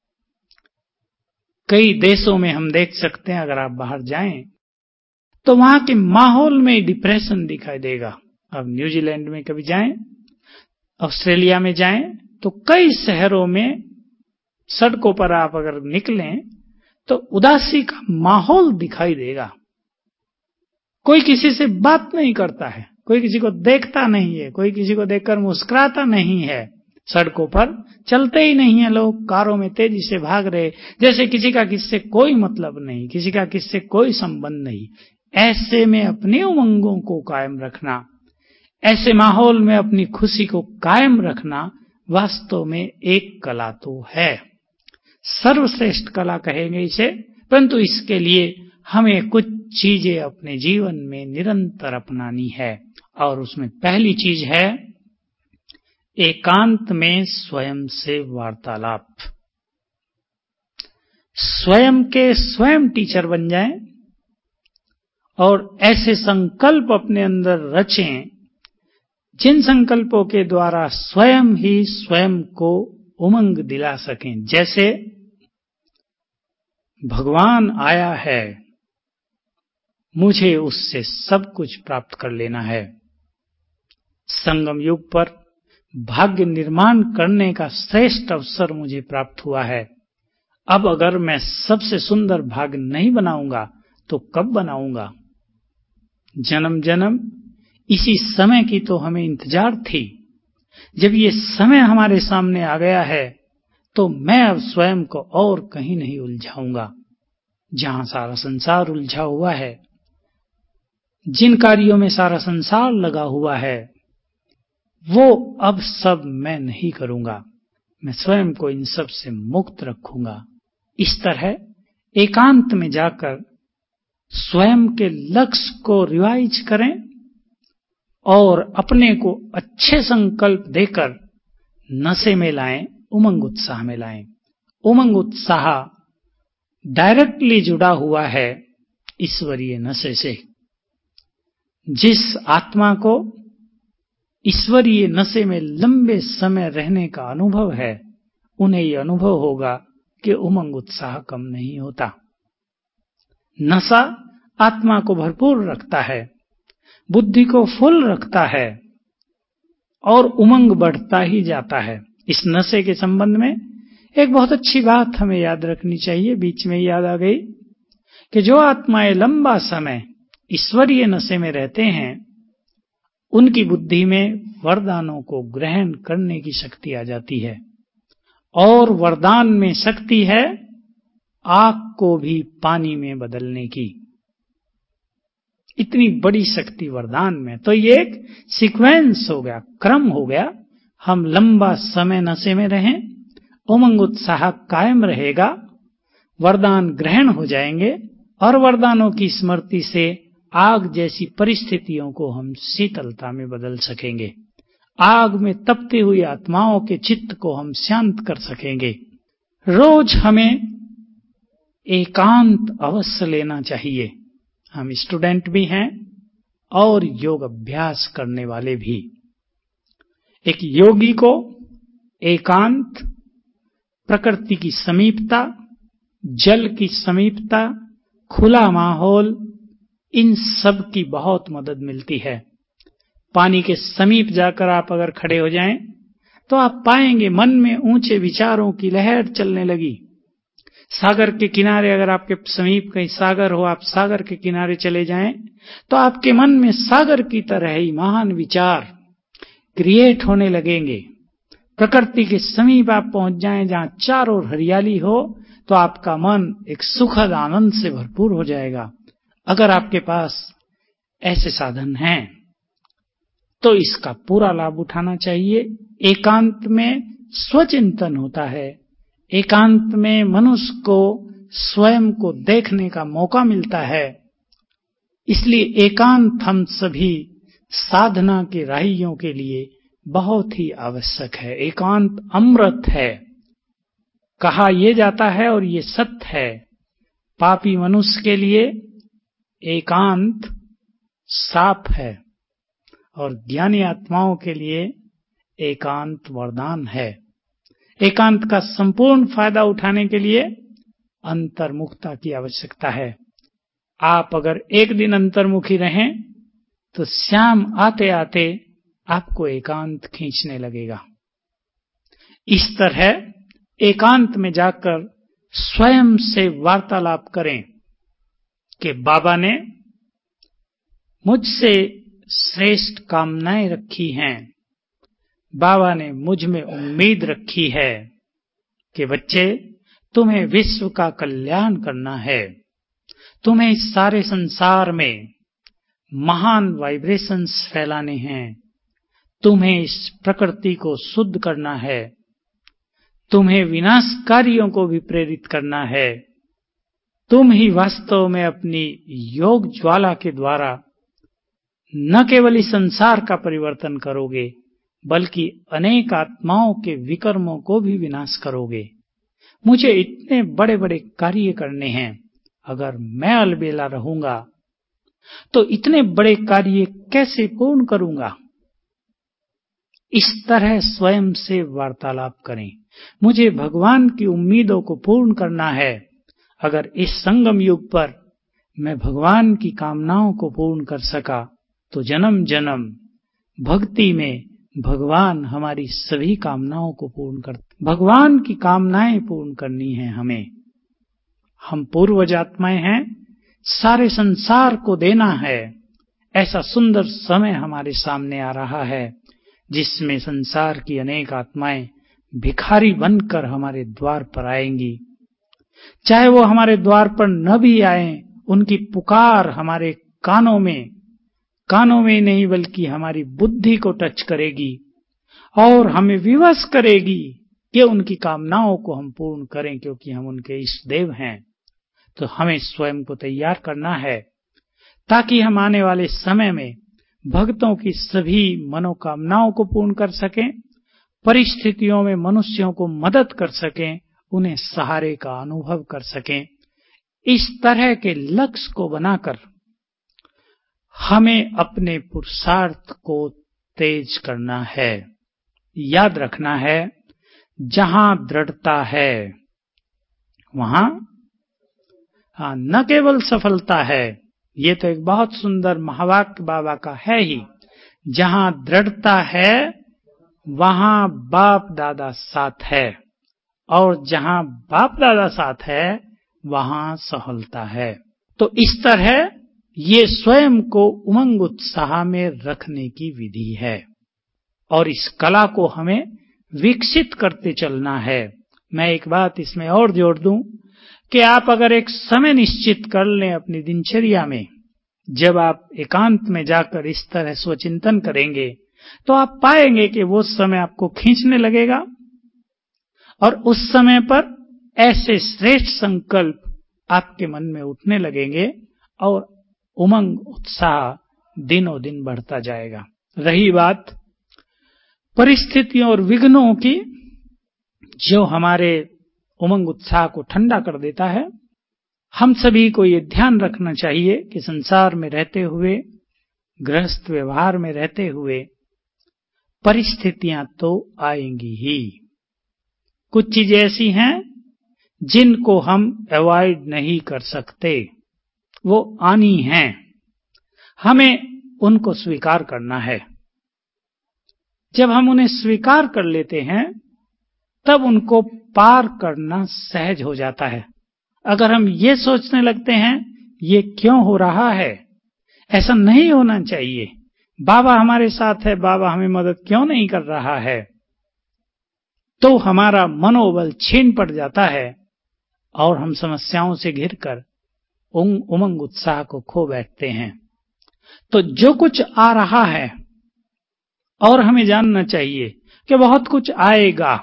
कई देशों में हम देख सकते हैं, अगर आप बाहर जाएं तो वहां के माहौल में डिप्रेशन दिखाई देगा। अब न्यूजीलैंड में कभी जाएं, ऑस्ट्रेलिया में जाएं, तो कई शहरों में सड़कों पर आप अगर निकलें तो उदासी का माहौल दिखाई देगा। कोई किसी से बात नहीं करता है, कोई किसी को देखता नहीं है, कोई किसी को देखकर मुस्कुराता नहीं है, सड़कों पर चलते ही नहीं है लोग, कारों में तेजी से भाग रहे, जैसे किसी का किससे कोई मतलब नहीं, किसी का किससे कोई संबंध नहीं। ऐसे में अपने उमंगों को कायम रखना, ऐसे माहौल में अपनी खुशी को कायम रखना वास्तव में एक कला तो है, सर्वश्रेष्ठ कला कहेंगे इसे। परंतु इसके लिए हमें कुछ चीजें अपने जीवन में निरंतर अपनानी है, और उसमें पहली चीज है एकांत में स्वयं से वार्तालाप। स्वयं के स्वयं टीचर बन जाएं और ऐसे संकल्प अपने अंदर रचें जिन संकल्पों के द्वारा स्वयं ही स्वयं को उमंग दिला सकें। जैसे भगवान आया है, मुझे उससे सब कुछ प्राप्त कर लेना है। संगम युग पर भाग्य निर्माण करने का श्रेष्ठ अवसर मुझे प्राप्त हुआ है। अब अगर मैं सबसे सुंदर भाग्य नहीं बनाऊंगा तो कब बनाऊंगा? जन्म जन्म इसी समय की तो हमें इंतजार थी। जब ये समय हमारे सामने आ गया है तो मैं अब स्वयं को और कहीं नहीं उलझाऊंगा। जहां सारा संसार उलझा हुआ है, जिन कार्यों में सारा संसार लगा हुआ है, वो अब सब मैं नहीं करूंगा। मैं स्वयं को इन सब से मुक्त रखूंगा। इस तरह एकांत में जाकर स्वयं के लक्ष्य को रिवाइज करें और अपने को अच्छे संकल्प देकर नशे में लाएं, उमंग उत्साह में लाएं। उमंग उत्साह डायरेक्टली जुड़ा हुआ है ईश्वरीय नशे से। जिस आत्मा को ईश्वरीय नशे में लंबे समय रहने का अनुभव है, उन्हें यह अनुभव होगा कि उमंग उत्साह कम नहीं होता। नशा आत्मा को भरपूर रखता है, बुद्धि को फुल रखता है और उमंग बढ़ता ही जाता है। इस नशे के संबंध में एक बहुत अच्छी बात हमें याद रखनी चाहिए, बीच में याद आ गई, कि जो आत्माएं लंबा समय ईश्वरीय नशे में रहते हैं, उनकी बुद्धि में वरदानों को ग्रहण करने की शक्ति आ जाती है। और वरदान में शक्ति है आग को भी पानी में बदलने की। इतनी बड़ी शक्ति वरदान में। तो ये एक सीक्वेंस हो गया, क्रम हो गया। हम लंबा समय नशे में रहें, उमंग उत्साह कायम रहेगा, वरदान ग्रहण हो जाएंगे और वरदानों की स्मृति से आग जैसी परिस्थितियों को हम शीतलता में बदल सकेंगे। आग में तपती हुई आत्माओं के चित्त को हम शांत कर सकेंगे। रोज हमें एकांत अवश्य लेना चाहिए। हम स्टूडेंट भी हैं और योग अभ्यास करने वाले भी। एक योगी को एकांत, प्रकृति की समीपता, जल की समीपता, खुला माहौल, इन सब की बहुत मदद मिलती है। पानी के समीप जाकर आप अगर खड़े हो जाएं तो आप पाएंगे मन में ऊंचे विचारों की लहर चलने लगी। सागर के किनारे, अगर आपके समीप कहीं सागर हो, आप सागर के किनारे चले जाएं तो आपके मन में सागर की तरह ही महान विचार क्रिएट होने लगेंगे। प्रकृति के समीप आप पहुंच जाएं जहां चारों ओर हरियाली हो तो आपका मन एक सुखद आनंद से भरपूर हो जाएगा। अगर आपके पास ऐसे साधन हैं तो इसका पूरा लाभ उठाना चाहिए। एकांत में स्वचिंतन होता है, एकांत में मनुष्य को स्वयं को देखने का मौका मिलता है। इसलिए एकांत हम सभी साधना के राहियों के लिए बहुत ही आवश्यक है। एकांत अमृत है, कहा यह जाता है और ये सत्य है। पापी मनुष्य के लिए एकांत साप है और ज्ञानी आत्माओं के लिए एकांत वरदान है। एकांत का संपूर्ण फायदा उठाने के लिए अंतर्मुखता की आवश्यकता है। आप अगर एक दिन अंतर्मुखी रहें तो शाम आते आते आपको एकांत खींचने लगेगा। इस तरह एकांत में जाकर स्वयं से वार्तालाप करें कि बाबा ने मुझसे श्रेष्ठ कामनाएं रखी हैं, बाबा ने मुझ में उम्मीद रखी है कि बच्चे तुम्हें विश्व का कल्याण करना है, तुम्हें इस सारे संसार में महान वाइब्रेशंस फैलाने हैं, तुम्हें इस प्रकृति को शुद्ध करना है, तुम्हें विनाशकारियों को भी प्रेरित करना है। तुम ही वास्तव में अपनी योग ज्वाला के द्वारा न केवल इस संसार का परिवर्तन करोगे बल्कि अनेक आत्माओं के विकर्मों को भी विनाश करोगे। मुझे इतने बड़े बड़े कार्य करने हैं, अगर मैं अलबेला रहूंगा तो इतने बड़े कार्य कैसे पूर्ण करूंगा। इस तरह स्वयं से वार्तालाप करें। मुझे भगवान की उम्मीदों को पूर्ण करना है, अगर इस संगम युग पर मैं भगवान की कामनाओं को पूर्ण कर सका तो जन्म जन्म भक्ति में भगवान हमारी सभी कामनाओं को पूर्ण कर भगवान की कामनाएं पूर्ण करनी है हमें। हम पूर्वज आत्माएं हैं, सारे संसार को देना है। ऐसा सुंदर समय हमारे सामने आ रहा है जिसमें संसार की अनेक आत्माएं भिखारी बनकर हमारे द्वार पर आएंगी। चाहे वो हमारे द्वार पर न भी आए, उनकी पुकार हमारे कानों में कानों में नहीं बल्कि हमारी बुद्धि को टच करेगी और हमें विवश करेगी कि उनकी कामनाओं को हम पूर्ण करें, क्योंकि हम उनके इष्ट देव हैं। तो हमें स्वयं को तैयार करना है ताकि हम आने वाले समय में भक्तों की सभी मनोकामनाओं को पूर्ण कर सकें, परिस्थितियों में मनुष्यों को मदद कर सकें, उन्हें सहारे का अनुभव कर सकें। इस तरह के लक्ष्य को बनाकर हमें अपने पुरुषार्थ को तेज करना है। याद रखना है, जहां दृढ़ता है वहां हाँ न केवल सफलता है, ये तो एक बहुत सुंदर महावाक्य बाबा का है ही। जहां दृढ़ता है वहां बाप दादा साथ है, और जहां बाप दादा साथ है वहां सफलता है। तो इस तरह ये स्वयं को उमंग उत्साह में रखने की विधि है और इस कला को हमें विकसित करते चलना है। मैं एक बात इसमें और जोड़ दूं कि आप अगर एक समय निश्चित कर लें अपनी दिनचर्या में, जब आप एकांत में जाकर इस तरह स्वचिंतन करेंगे तो आप पाएंगे कि वो समय आपको खींचने लगेगा और उस समय पर ऐसे श्रेष्ठ संकल्प आपके मन में उठने लगेंगे और उमंग उत्साह दिनों दिन बढ़ता जाएगा। रही बात परिस्थितियों और विघ्नों की, जो हमारे उमंग उत्साह को ठंडा कर देता है, हम सभी को ये ध्यान रखना चाहिए कि संसार में रहते हुए, गृहस्थ व्यवहार में रहते हुए परिस्थितियां तो आएंगी ही। कुछ चीजें ऐसी हैं जिनको हम अवॉइड नहीं कर सकते, वो आनी हैं, हमें उनको स्वीकार करना है। जब हम उन्हें स्वीकार कर लेते हैं तब उनको पार करना सहज हो जाता है। अगर हम ये सोचने लगते हैं ये क्यों हो रहा है, ऐसा नहीं होना चाहिए, बाबा हमारे साथ है, बाबा हमें मदद क्यों नहीं कर रहा है, तो हमारा मनोबल छीन पड़ जाता है और हम समस्याओं से घिरकर उमंग उत्साह को खो बैठते हैं। तो जो कुछ आ रहा है, और हमें जानना चाहिए कि बहुत कुछ आएगा।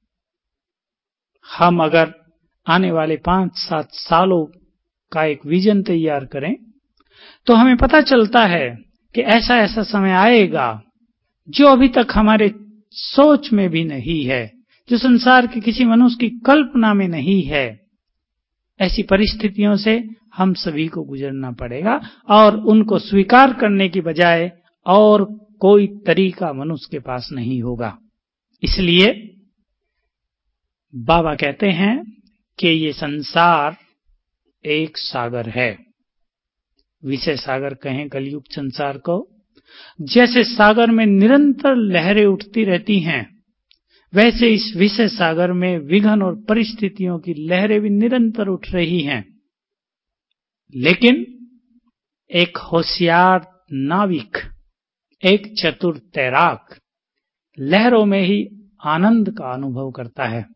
हम अगर आने वाले पांच सात सालों का एक विजन तैयार करें तो हमें पता चलता है कि ऐसा ऐसा समय आएगा जो अभी तक हमारे सोच में भी नहीं है, जो संसार के किसी मनुष्य की कल्पना में नहीं है। ऐसी परिस्थितियों से हम सभी को गुजरना पड़ेगा और उनको स्वीकार करने की बजाय और कोई तरीका मनुष्य के पास नहीं होगा। इसलिए बाबा कहते हैं कि ये संसार एक सागर है। विषय सागर कहें कलयुग संसार को। जैसे सागर में निरंतर लहरें उठती रहती हैं, वैसे इस विषय सागर में विघ्न और परिस्थितियों की लहरें भी निरंतर उठ रही हैं। लेकिन एक होशियार नाविक, एक चतुर तैराक लहरों में ही आनंद का अनुभव करता है।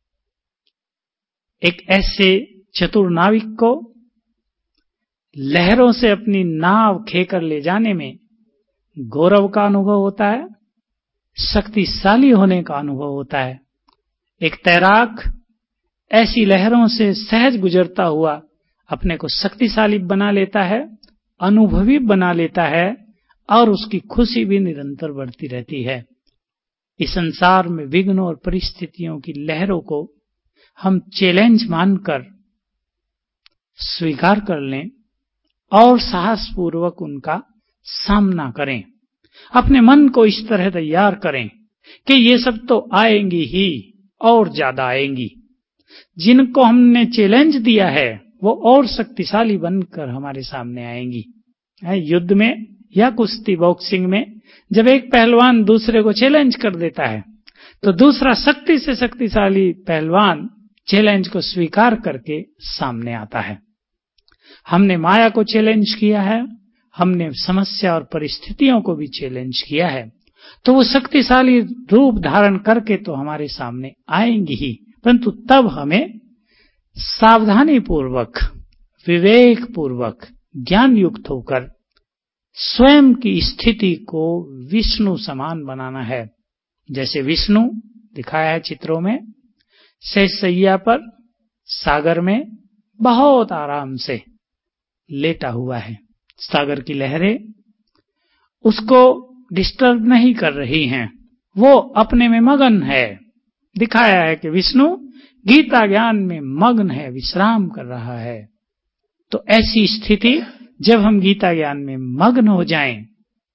एक ऐसे चतुर नाविक को लहरों से अपनी नाव खेकर ले जाने में गौरव का अनुभव होता है, शक्तिशाली होने का अनुभव होता है। एक तैराक ऐसी लहरों से सहज गुजरता हुआ अपने को शक्तिशाली बना लेता है, अनुभवी बना लेता है और उसकी खुशी भी निरंतर बढ़ती रहती है। इस संसार में विघ्न और परिस्थितियों की लहरों को हम चैलेंज मानकर स्वीकार कर लें और साहसपूर्वक उनका सामना करें। अपने मन को इस तरह तैयार करें कि ये सब तो आएंगी ही और ज्यादा आएंगी। जिनको हमने चैलेंज दिया है वो और शक्तिशाली बनकर हमारे सामने आएंगी। युद्ध में या कुश्ती बॉक्सिंग में जब एक पहलवान दूसरे को चैलेंज कर देता है तो दूसरा शक्ति से शक्तिशाली पहलवान चैलेंज को स्वीकार करके सामने आता है। हमने माया को चैलेंज किया है, हमने समस्या और परिस्थितियों को भी चैलेंज किया है, तो वो शक्तिशाली रूप धारण करके तो हमारे सामने आएंगी ही, परंतु तब हमें सावधानी पूर्वक, विवेक पूर्वक, ज्ञान युक्त होकर स्वयं की स्थिति को विष्णु समान बनाना है। जैसे विष्णु दिखाया है चित्रों में, शेषशैया पर सागर में बहुत आराम से लेटा हुआ है। सागर की लहरें उसको डिस्टर्ब नहीं कर रही हैं, वो अपने में मगन है। दिखाया है कि विष्णु गीता ज्ञान में मग्न है, विश्राम कर रहा है। तो ऐसी स्थिति जब हम गीता ज्ञान में मग्न हो जाएं,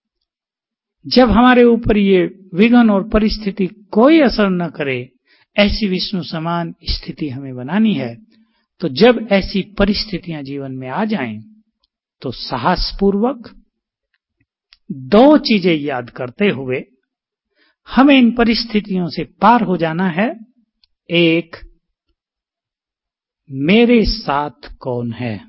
जब हमारे ऊपर ये विघ्न और परिस्थिति कोई असर न करे, ऐसी विष्णु समान स्थिति हमें बनानी है। तो जब ऐसी परिस्थितियां जीवन में आ जाएं, तो साहसपूर्वक दो चीजें याद करते हुए हमें इन परिस्थितियों से पार हो जाना है। एक, मेरे साथ कौन है?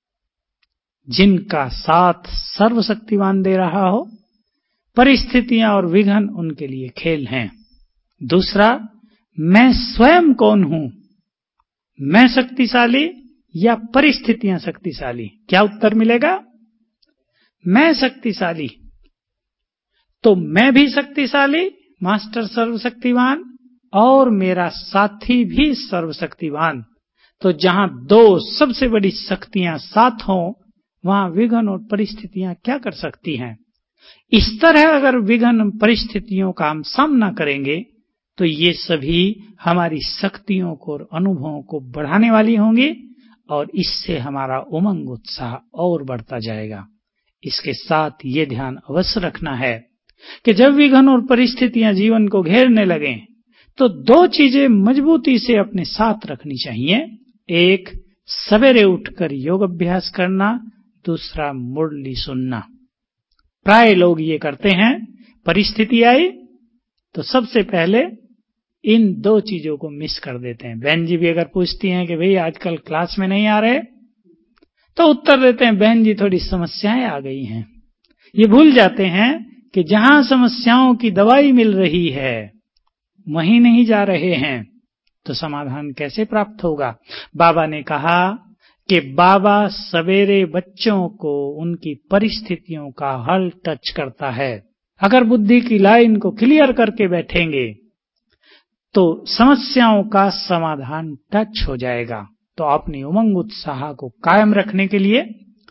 जिनका साथ सर्वशक्तिमान दे रहा हो, परिस्थितियां और विघ्न उनके लिए खेल हैं। दूसरा, मैं स्वयं कौन हूं? मैं शक्तिशाली या परिस्थितियां शक्तिशाली? क्या उत्तर मिलेगा? मैं शक्तिशाली। तो मैं भी शक्तिशाली, मास्टर सर्वशक्तिवान, और मेरा साथी भी सर्वशक्तिवान। तो जहां दो सबसे बड़ी शक्तियां साथ हों, वहां विघ्न और परिस्थितियां क्या कर सकती हैं? इस तरह अगर विघ्न परिस्थितियों का हम सामना करेंगे तो ये सभी हमारी शक्तियों को और अनुभवों को बढ़ाने वाली होंगी और इससे हमारा उमंग उत्साह और बढ़ता जाएगा। इसके साथ ये ध्यान अवश्य रखना है कि जब विघ्न और परिस्थितियां जीवन को घेरने लगें तो दो चीजें मजबूती से अपने साथ रखनी चाहिए। एक, सवेरे उठकर योग अभ्यास करना, दूसरा मुरली सुनना। प्राय लोग ये करते हैं, परिस्थिति आई तो सबसे पहले इन दो चीजों को मिस कर देते हैं। बहन जी भी अगर पूछती हैं कि भाई आजकल क्लास में नहीं आ रहे, तो उत्तर देते हैं बहन जी थोड़ी समस्याएं आ गई हैं। ये भूल जाते हैं कि जहां समस्याओं की दवाई मिल रही है वहीं नहीं जा रहे हैं, तो समाधान कैसे प्राप्त होगा? बाबा ने कहा कि बाबा सवेरे बच्चों को उनकी परिस्थितियों का हल टच करता है। अगर बुद्धि की लाइन को क्लियर करके बैठेंगे तो समस्याओं का समाधान टच हो जाएगा। तो अपनी उमंग उत्साह को कायम रखने के लिए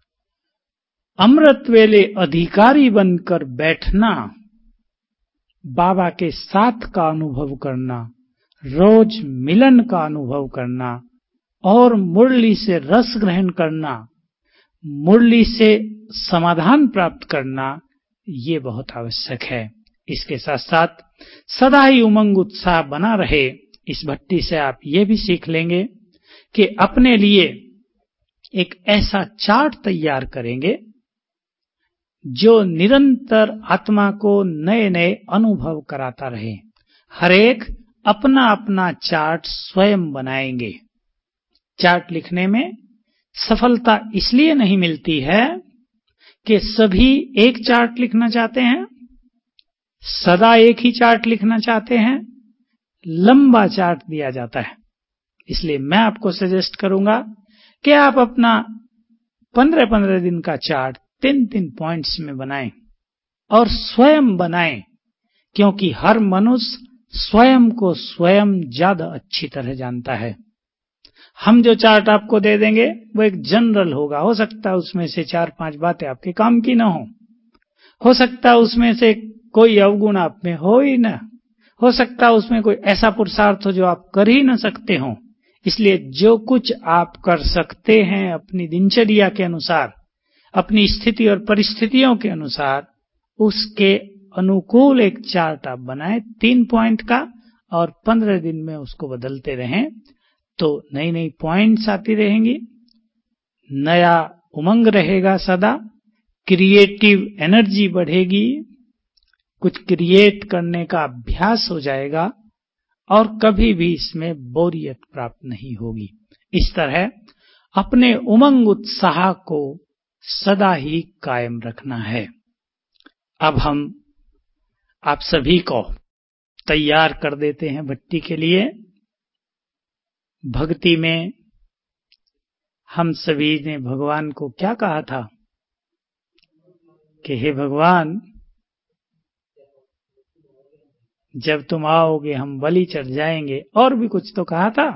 अमृत वेले अधिकारी बनकर बैठना, बाबा के साथ का अनुभव करना, रोज मिलन का अनुभव करना और मुरली से रस ग्रहण करना, मुरली से समाधान प्राप्त करना, ये बहुत आवश्यक है। इसके साथ साथ सदा ही उमंग उत्साह बना रहे, इस भट्टी से आप ये भी सीख लेंगे कि अपने लिए एक ऐसा चार्ट तैयार करेंगे जो निरंतर आत्मा को नए नए अनुभव कराता रहे। हर एक अपना अपना चार्ट स्वयं बनाएंगे। चार्ट लिखने में सफलता इसलिए नहीं मिलती है कि सभी एक चार्ट लिखना चाहते हैं, सदा एक ही चार्ट लिखना चाहते हैं, लंबा चार्ट दिया जाता है। इसलिए मैं आपको सजेस्ट करूंगा कि आप अपना पंद्रह पंद्रह दिन का चार्ट तीन तीन पॉइंट्स में बनाएं और स्वयं बनाएं, क्योंकि हर मनुष्य स्वयं को स्वयं ज्यादा अच्छी तरह जानता है। हम जो चार्ट आपको दे देंगे वो एक जनरल होगा। हो सकता है उसमें से चार पांच बातें आपके काम की ना हो, हो सकता है उसमें से कोई अवगुण आप में हो ही ना, हो सकता है उसमें कोई ऐसा पुरुषार्थ हो जो आप कर ही ना सकते हो। इसलिए जो कुछ आप कर सकते हैं अपनी दिनचर्या के अनुसार, अपनी स्थिति और परिस्थितियों के अनुसार, उसके अनुकूल एक चार्ट आप बनाएं तीन पॉइंट का, और पंद्रह दिन में उसको बदलते रहें तो नई नई पॉइंट्स आती रहेंगी, नया उमंग रहेगा, सदा क्रिएटिव एनर्जी बढ़ेगी, कुछ क्रिएट करने का अभ्यास हो जाएगा और कभी भी इसमें बोरियत प्राप्त नहीं होगी। इस तरह अपने उमंग उत्साह को सदा ही कायम रखना है। अब हम आप सभी को तैयार कर देते हैं भट्टी के लिए। भक्ति में हम सभी ने भगवान को क्या कहा था कि हे भगवान, जब तुम आओगे हम बलि चढ़ जाएंगे। और भी कुछ तो कहा था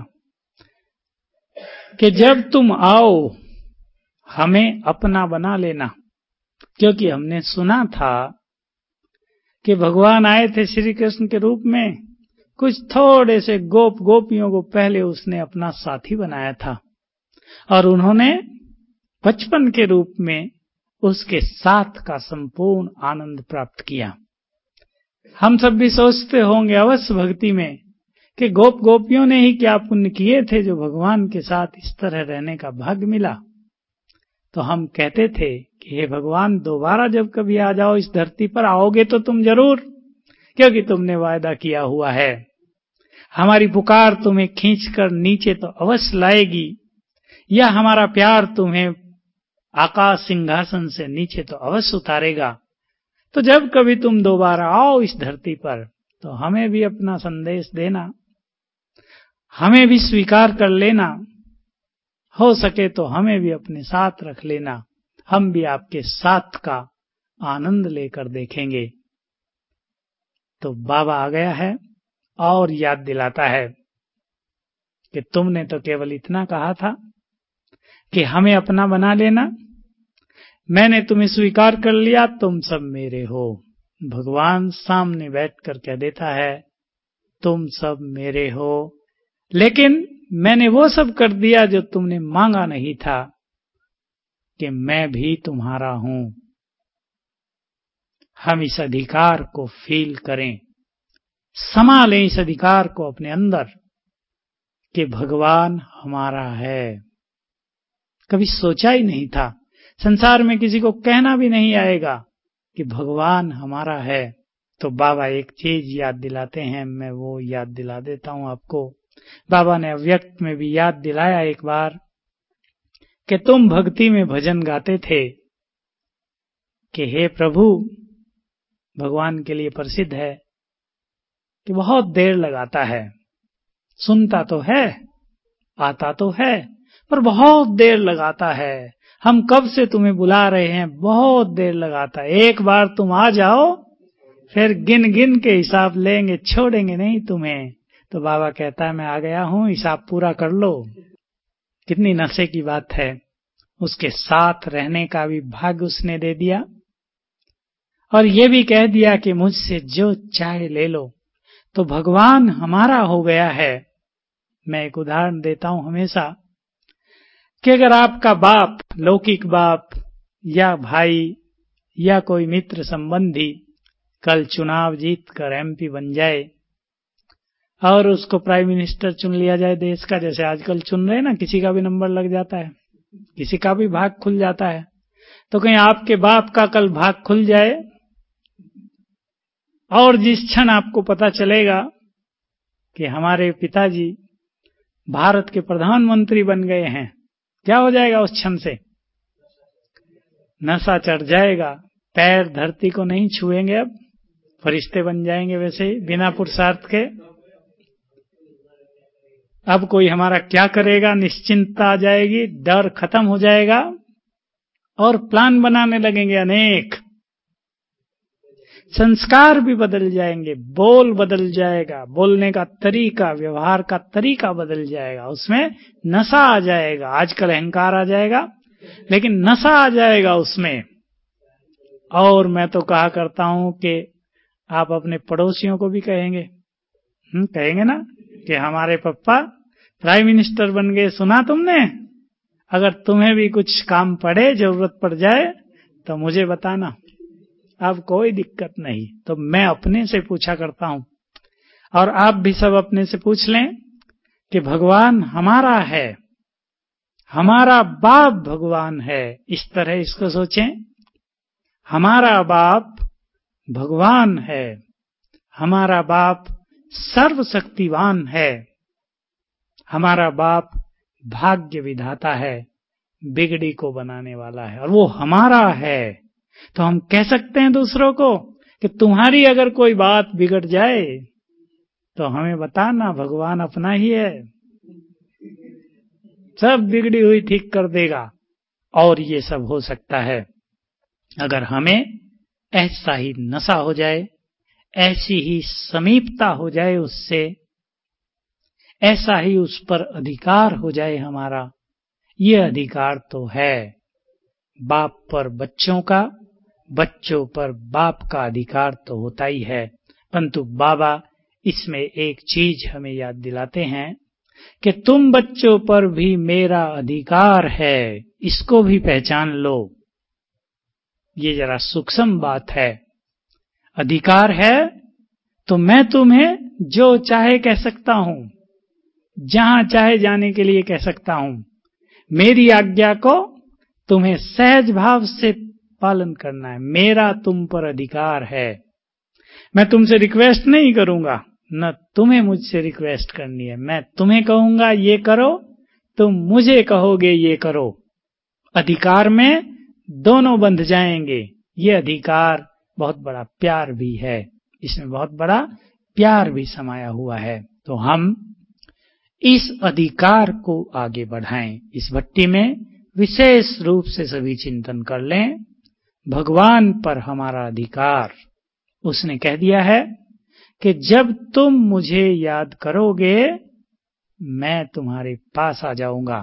कि जब तुम आओ हमें अपना बना लेना, क्योंकि हमने सुना था कि भगवान आए थे श्री कृष्ण के रूप में, कुछ थोड़े से गोप गोपियों को पहले उसने अपना साथी बनाया था और उन्होंने बचपन के रूप में उसके साथ का संपूर्ण आनंद प्राप्त किया। हम सब भी सोचते होंगे अवश्य भक्ति में कि गोप गोपियों ने ही क्या पुण्य किए थे जो भगवान के साथ इस तरह रहने का भाग्य मिला। तो हम कहते थे कि हे भगवान, दोबारा जब कभी आ जाओ इस धरती पर, आओगे तो तुम जरूर, क्योंकि तुमने वायदा किया हुआ है। हमारी पुकार तुम्हें खींचकर नीचे तो अवश्य लाएगी, या हमारा प्यार तुम्हें आकाश सिंहासन से नीचे तो अवश्य उतारेगा। तो जब कभी तुम दोबारा आओ इस धरती पर तो हमें भी अपना संदेश देना, हमें भी स्वीकार कर लेना, हो सके तो हमें भी अपने साथ रख लेना, हम भी आपके साथ का आनंद लेकर देखेंगे। तो बाबा आ गया है और याद दिलाता है कि तुमने तो केवल इतना कहा था कि हमें अपना बना लेना, मैंने तुम्हें स्वीकार कर लिया, तुम सब मेरे हो। भगवान सामने बैठकर कह देता है तुम सब मेरे हो, लेकिन मैंने वो सब कर दिया जो तुमने मांगा नहीं था, कि मैं भी तुम्हारा हूं। हम इस अधिकार को फील करें, समा लें इस अधिकार को अपने अंदर कि भगवान हमारा है। कभी सोचा ही नहीं था, संसार में किसी को कहना भी नहीं आएगा कि भगवान हमारा है। तो बाबा एक चीज याद दिलाते हैं, मैं वो याद दिला देता हूं आपको। बाबा ने अव्यक्त में भी याद दिलाया एक बार कि तुम भक्ति में भजन गाते थे कि हे प्रभु, भगवान के लिए प्रसिद्ध है कि बहुत देर लगाता है, सुनता तो है, आता तो है, पर बहुत देर लगाता है। हम कब से तुम्हें बुला रहे हैं, बहुत देर लगाता है। एक बार तुम आ जाओ, फिर गिन गिन के हिसाब लेंगे, छोड़ेंगे नहीं तुम्हें। तो बाबा कहता है मैं आ गया हूं, हिसाब पूरा कर लो। कितनी नशे की बात है। उसके साथ रहने का भी भाग्य उसने दे दिया और ये भी कह दिया कि मुझसे जो चाहे ले लो। तो भगवान हमारा हो गया है। मैं एक उदाहरण देता हूं हमेशा कि अगर आपका बाप, लौकिक बाप या भाई या कोई मित्र संबंधी कल चुनाव जीत कर एमपी बन जाए, और उसको प्राइम मिनिस्टर चुन लिया जाए देश का, जैसे आजकल चुन रहे ना, किसी का भी नंबर लग जाता है, किसी का भी भाग खुल जाता है। तो कहीं आपके बाप का कल भाग खुल जाए और जिस क्षण आपको पता चलेगा कि हमारे पिताजी भारत के प्रधानमंत्री बन गए हैं, क्या हो जाएगा उस क्षण से? नशा चढ़ जाएगा, पैर धरती को नहीं छुएंगे, अब फरिश्ते बन जाएंगे वैसे ही बिना पुरुषार्थ के। अब कोई हमारा क्या करेगा, निश्चिंतता आ जाएगी, डर खत्म हो जाएगा और प्लान बनाने लगेंगे अनेक। संस्कार भी बदल जाएंगे, बोल बदल जाएगा, बोलने का तरीका, व्यवहार का तरीका बदल जाएगा, उसमें नशा आ जाएगा। आजकल अहंकार आ जाएगा, लेकिन नशा आ जाएगा उसमें। और मैं तो कहा करता हूं कि आप अपने पड़ोसियों को भी कहेंगे, हम्म कहेंगे ना कि हमारे पापा प्राइम मिनिस्टर बन गए, सुना तुमने? अगर तुम्हें भी कुछ काम पड़े, जरूरत पड़ जाए तो मुझे बताना, अब कोई दिक्कत नहीं। तो मैं अपने से पूछा करता हूं, और आप भी सब अपने से पूछ लें कि भगवान हमारा है, हमारा बाप भगवान है। इस तरह इसको सोचें, हमारा बाप भगवान है, हमारा बाप सर्वशक्तिवान है, हमारा बाप भाग्य विधाता है, बिगड़ी को बनाने वाला है, और वो हमारा है। तो हम कह सकते हैं दूसरों को कि तुम्हारी अगर कोई बात बिगड़ जाए तो हमें बताना, भगवान अपना ही है, सब बिगड़ी हुई ठीक कर देगा। और ये सब हो सकता है अगर हमें ऐसा ही नशा हो जाए, ऐसी ही समीपता हो जाए उससे, ऐसा ही उस पर अधिकार हो जाए हमारा। ये अधिकार तो है बाप पर बच्चों का, बच्चों पर बाप का अधिकार तो होता ही है। परंतु बाबा इसमें एक चीज हमें याद दिलाते हैं कि तुम बच्चों पर भी मेरा अधिकार है, इसको भी पहचान लो। ये जरा सूक्ष्म बात है। अधिकार है तो मैं तुम्हें जो चाहे कह सकता हूं, जहां चाहे जाने के लिए कह सकता हूं। मेरी आज्ञा को तुम्हें सहज भाव से पालन करना है, मेरा तुम पर अधिकार है। मैं तुमसे रिक्वेस्ट नहीं करूंगा, न तुम्हें मुझसे रिक्वेस्ट करनी है। मैं तुम्हें कहूंगा ये करो, तुम मुझे कहोगे ये करो। अधिकार में दोनों बंध जाएंगे। ये अधिकार बहुत बड़ा प्यार भी है, इसमें बहुत बड़ा प्यार भी समाया हुआ है। तो हम इस अधिकार को आगे बढ़ाएं। इस भट्टी में विशेष रूप से सभी चिंतन कर लें, भगवान पर हमारा अधिकार। उसने कह दिया है कि जब तुम मुझे याद करोगे मैं तुम्हारे पास आ जाऊंगा।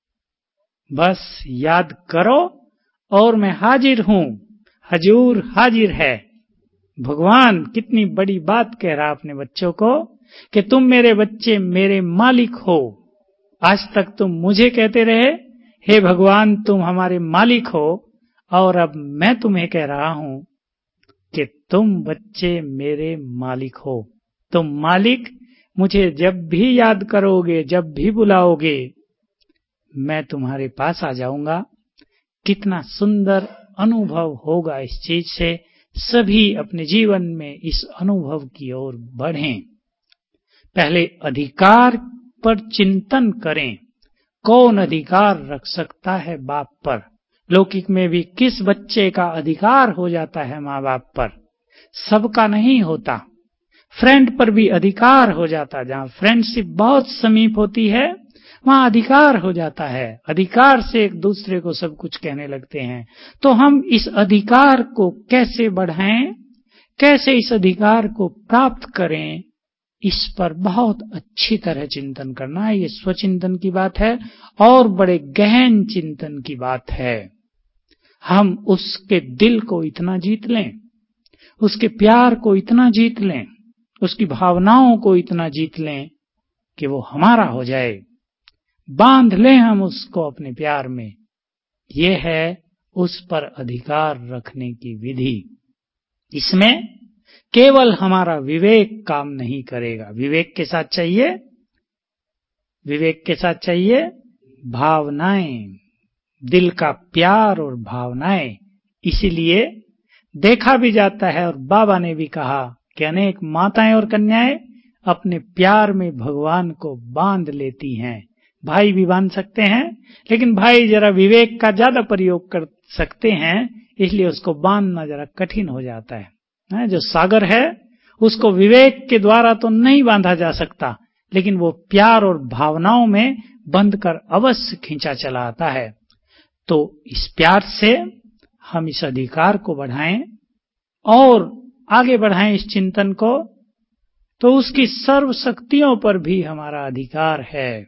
बस याद करो और मैं हाजिर हूं, हजूर हाजिर है। भगवान कितनी बड़ी बात कह रहा अपने बच्चों को कि तुम मेरे बच्चे, मेरे मालिक हो। आज तक तुम मुझे कहते रहे, हे भगवान तुम हमारे मालिक हो, और अब मैं तुम्हें कह रहा हूं कि तुम बच्चे मेरे मालिक हो। तुम मालिक मुझे जब भी याद करोगे, जब भी बुलाओगे, मैं तुम्हारे पास आ जाऊंगा। कितना सुंदर अनुभव होगा इस चीज से। सभी अपने जीवन में इस अनुभव की ओर बढ़ें। पहले अधिकार पर चिंतन करें, कौन अधिकार रख सकता है बाप पर। लौकिक में भी किस बच्चे का अधिकार हो जाता है माँ बाप पर, सबका नहीं होता। फ्रेंड पर भी अधिकार हो जाता, जहां फ्रेंडशिप बहुत समीप होती है वहां अधिकार हो जाता है। अधिकार से एक दूसरे को सब कुछ कहने लगते हैं। तो हम इस अधिकार को कैसे बढ़ाएं, कैसे इस अधिकार को प्राप्त करें, इस पर बहुत अच्छी तरह चिंतन करना है। ये स्वचिंतन की बात है और बड़े गहन चिंतन की बात है। हम उसके दिल को इतना जीत लें, उसके प्यार को इतना जीत लें, उसकी भावनाओं को इतना जीत लें कि वो हमारा हो जाए, बांध लें हम उसको अपने प्यार में। ये है उस पर अधिकार रखने की विधि। इसमें केवल हमारा विवेक काम नहीं करेगा। विवेक के साथ चाहिए विवेक के साथ चाहिए भावनाएं, दिल का प्यार और भावनाएं। इसीलिए देखा भी जाता है और बाबा ने भी कहा कि अनेक माताएं और कन्याएं अपने प्यार में भगवान को बांध लेती हैं। भाई भी बांध सकते हैं, लेकिन भाई जरा विवेक का ज्यादा प्रयोग कर सकते हैं, इसलिए उसको बांधना जरा कठिन हो जाता है। जो सागर है उसको विवेक के द्वारा तो नहीं बांधा जा सकता, लेकिन वो प्यार और भावनाओं में बंध कर अवश्य खींचा चला आता है। तो इस प्यार से हम इस अधिकार को बढ़ाएं और आगे बढ़ाएं इस चिंतन को, तो उसकी सर्व शक्तियों पर भी हमारा अधिकार है।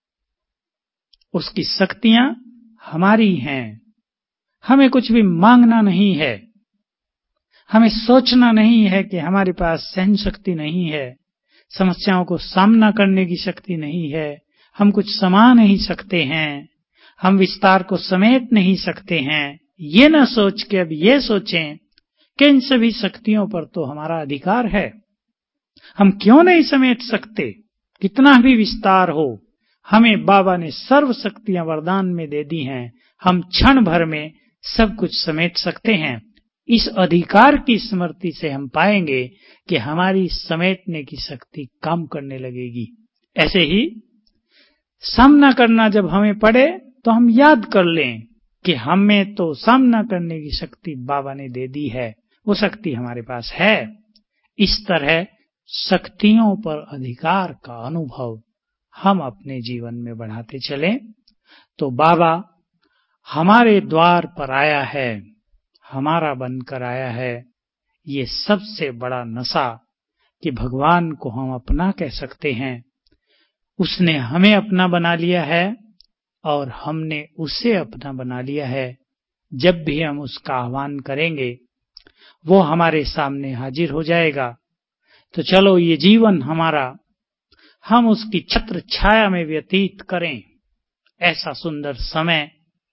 उसकी शक्तियां हमारी हैं, हमें कुछ भी मांगना नहीं है, हमें सोचना नहीं है कि हमारे पास सहन शक्ति नहीं है, समस्याओं को सामना करने की शक्ति नहीं है, हम कुछ समा नहीं सकते हैं, हम विस्तार को समेट नहीं सकते हैं। ये न सोच के अब ये सोचें कि इन सभी शक्तियों पर तो हमारा अधिकार है, हम क्यों नहीं समेट सकते। कितना भी विस्तार हो, हमें बाबा ने सर्व शक्तियां वरदान में दे दी हैं, हम क्षण भर में सब कुछ समेट सकते हैं। इस अधिकार की स्मृति से हम पाएंगे कि हमारी समेटने की शक्ति काम करने लगेगी। ऐसे ही सामना करना जब हमें पड़े तो हम याद कर लें कि हमें तो सामना करने की शक्ति बाबा ने दे दी है, वो शक्ति हमारे पास है। इस तरह शक्तियों पर अधिकार का अनुभव हम अपने जीवन में बढ़ाते चलें तो बाबा हमारे द्वार पर आया है, हमारा बनकर आया है। ये सबसे बड़ा नशा कि भगवान को हम अपना कह सकते हैं। उसने हमें अपना बना लिया है और हमने उसे अपना बना लिया है। जब भी हम उसका आह्वान करेंगे वो हमारे सामने हाजिर हो जाएगा। तो चलो ये जीवन हमारा हम उसकी छत्र छाया में व्यतीत करें। ऐसा सुंदर समय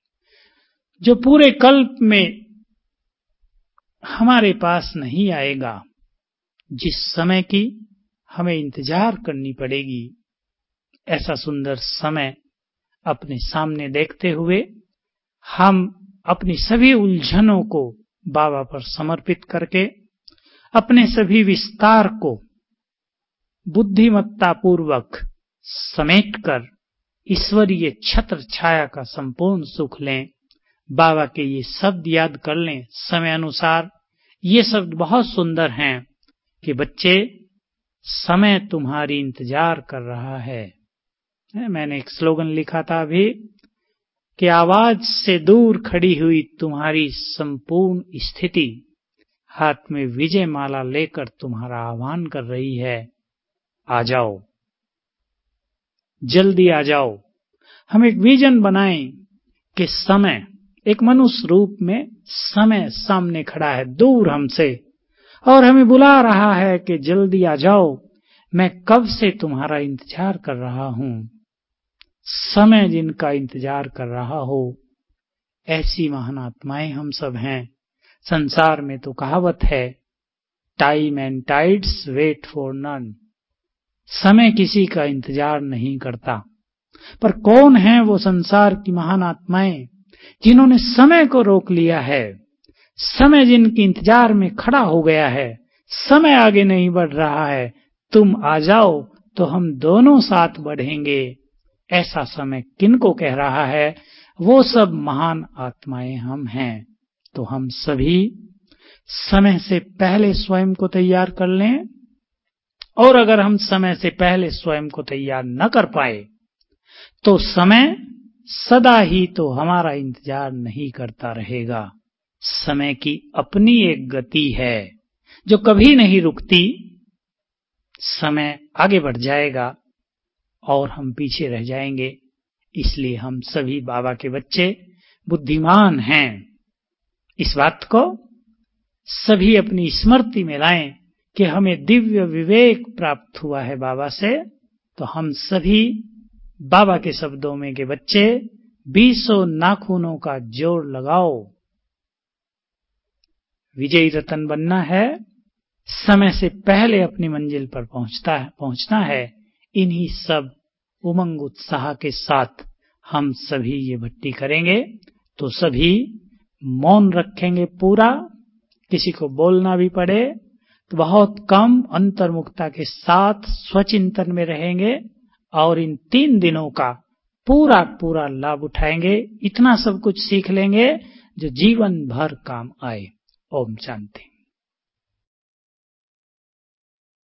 जो पूरे कल्प में हमारे पास नहीं आएगा, जिस समय की हमें इंतजार करनी पड़ेगी, ऐसा सुंदर समय अपने सामने देखते हुए हम अपनी सभी उलझनों को बाबा पर समर्पित करके अपने सभी विस्तार को बुद्धिमत्ता पूर्वक समेटकर ईश्वरीय छत्र छाया का संपूर्ण सुख लें। बाबा के ये शब्द याद कर लें समय अनुसार। ये शब्द बहुत सुंदर हैं कि बच्चे समय तुम्हारी इंतजार कर रहा है। मैंने एक स्लोगन लिखा था अभी कि आवाज से दूर खड़ी हुई तुम्हारी संपूर्ण स्थिति हाथ में विजय माला लेकर तुम्हारा आह्वान कर रही है। आ जाओ, जल्दी आ जाओ। हम एक विजन बनाएं कि समय एक मनुष्य रूप में समय सामने खड़ा है दूर हमसे और हमें बुला रहा है कि जल्दी आ जाओ, मैं कब से तुम्हारा इंतजार कर रहा हूं। समय जिनका इंतजार कर रहा हो, ऐसी महान आत्माएं हम सब हैं। संसार में तो कहावत है, time and tides wait for none. समय किसी का इंतजार नहीं करता, पर कौन है वो संसार की महान आत्माएं जिन्होंने समय को रोक लिया है। समय जिनके इंतजार में खड़ा हो गया है, समय आगे नहीं बढ़ रहा है, तुम आ जाओ तो हम दोनों साथ बढ़ेंगे। ऐसा समय किनको कह रहा है? वो सब महान आत्माएं हम हैं। तो हम सभी समय से पहले स्वयं को तैयार कर लें, और अगर हम समय से पहले स्वयं को तैयार न कर पाए तो समय सदा ही तो हमारा इंतजार नहीं करता रहेगा। समय की अपनी एक गति है जो कभी नहीं रुकती। समय आगे बढ़ जाएगा और हम पीछे रह जाएंगे। इसलिए हम सभी बाबा के बच्चे बुद्धिमान हैं। इस बात को सभी अपनी स्मृति में लाएं कि हमें दिव्य विवेक प्राप्त हुआ है बाबा से। तो हम सभी बाबा के शब्दों में के बच्चे बीसों नाखूनों का जोड़ लगाओ। विजयी रतन बनना है समय से पहले अपनी मंजिल पर पहुंचता है पहुंचना है। इन्हीं सब उमंग उत्साह के साथ हम सभी ये भट्टी करेंगे तो सभी मौन रखेंगे पूरा, किसी को बोलना भी पड़े तो बहुत कम अंतर्मुखता के साथ स्वचिंतन में रहेंगे और इन तीन दिनों का पूरा पूरा लाभ उठाएंगे। इतना सब कुछ सीख लेंगे जो जीवन भर काम आए। ओम शांति।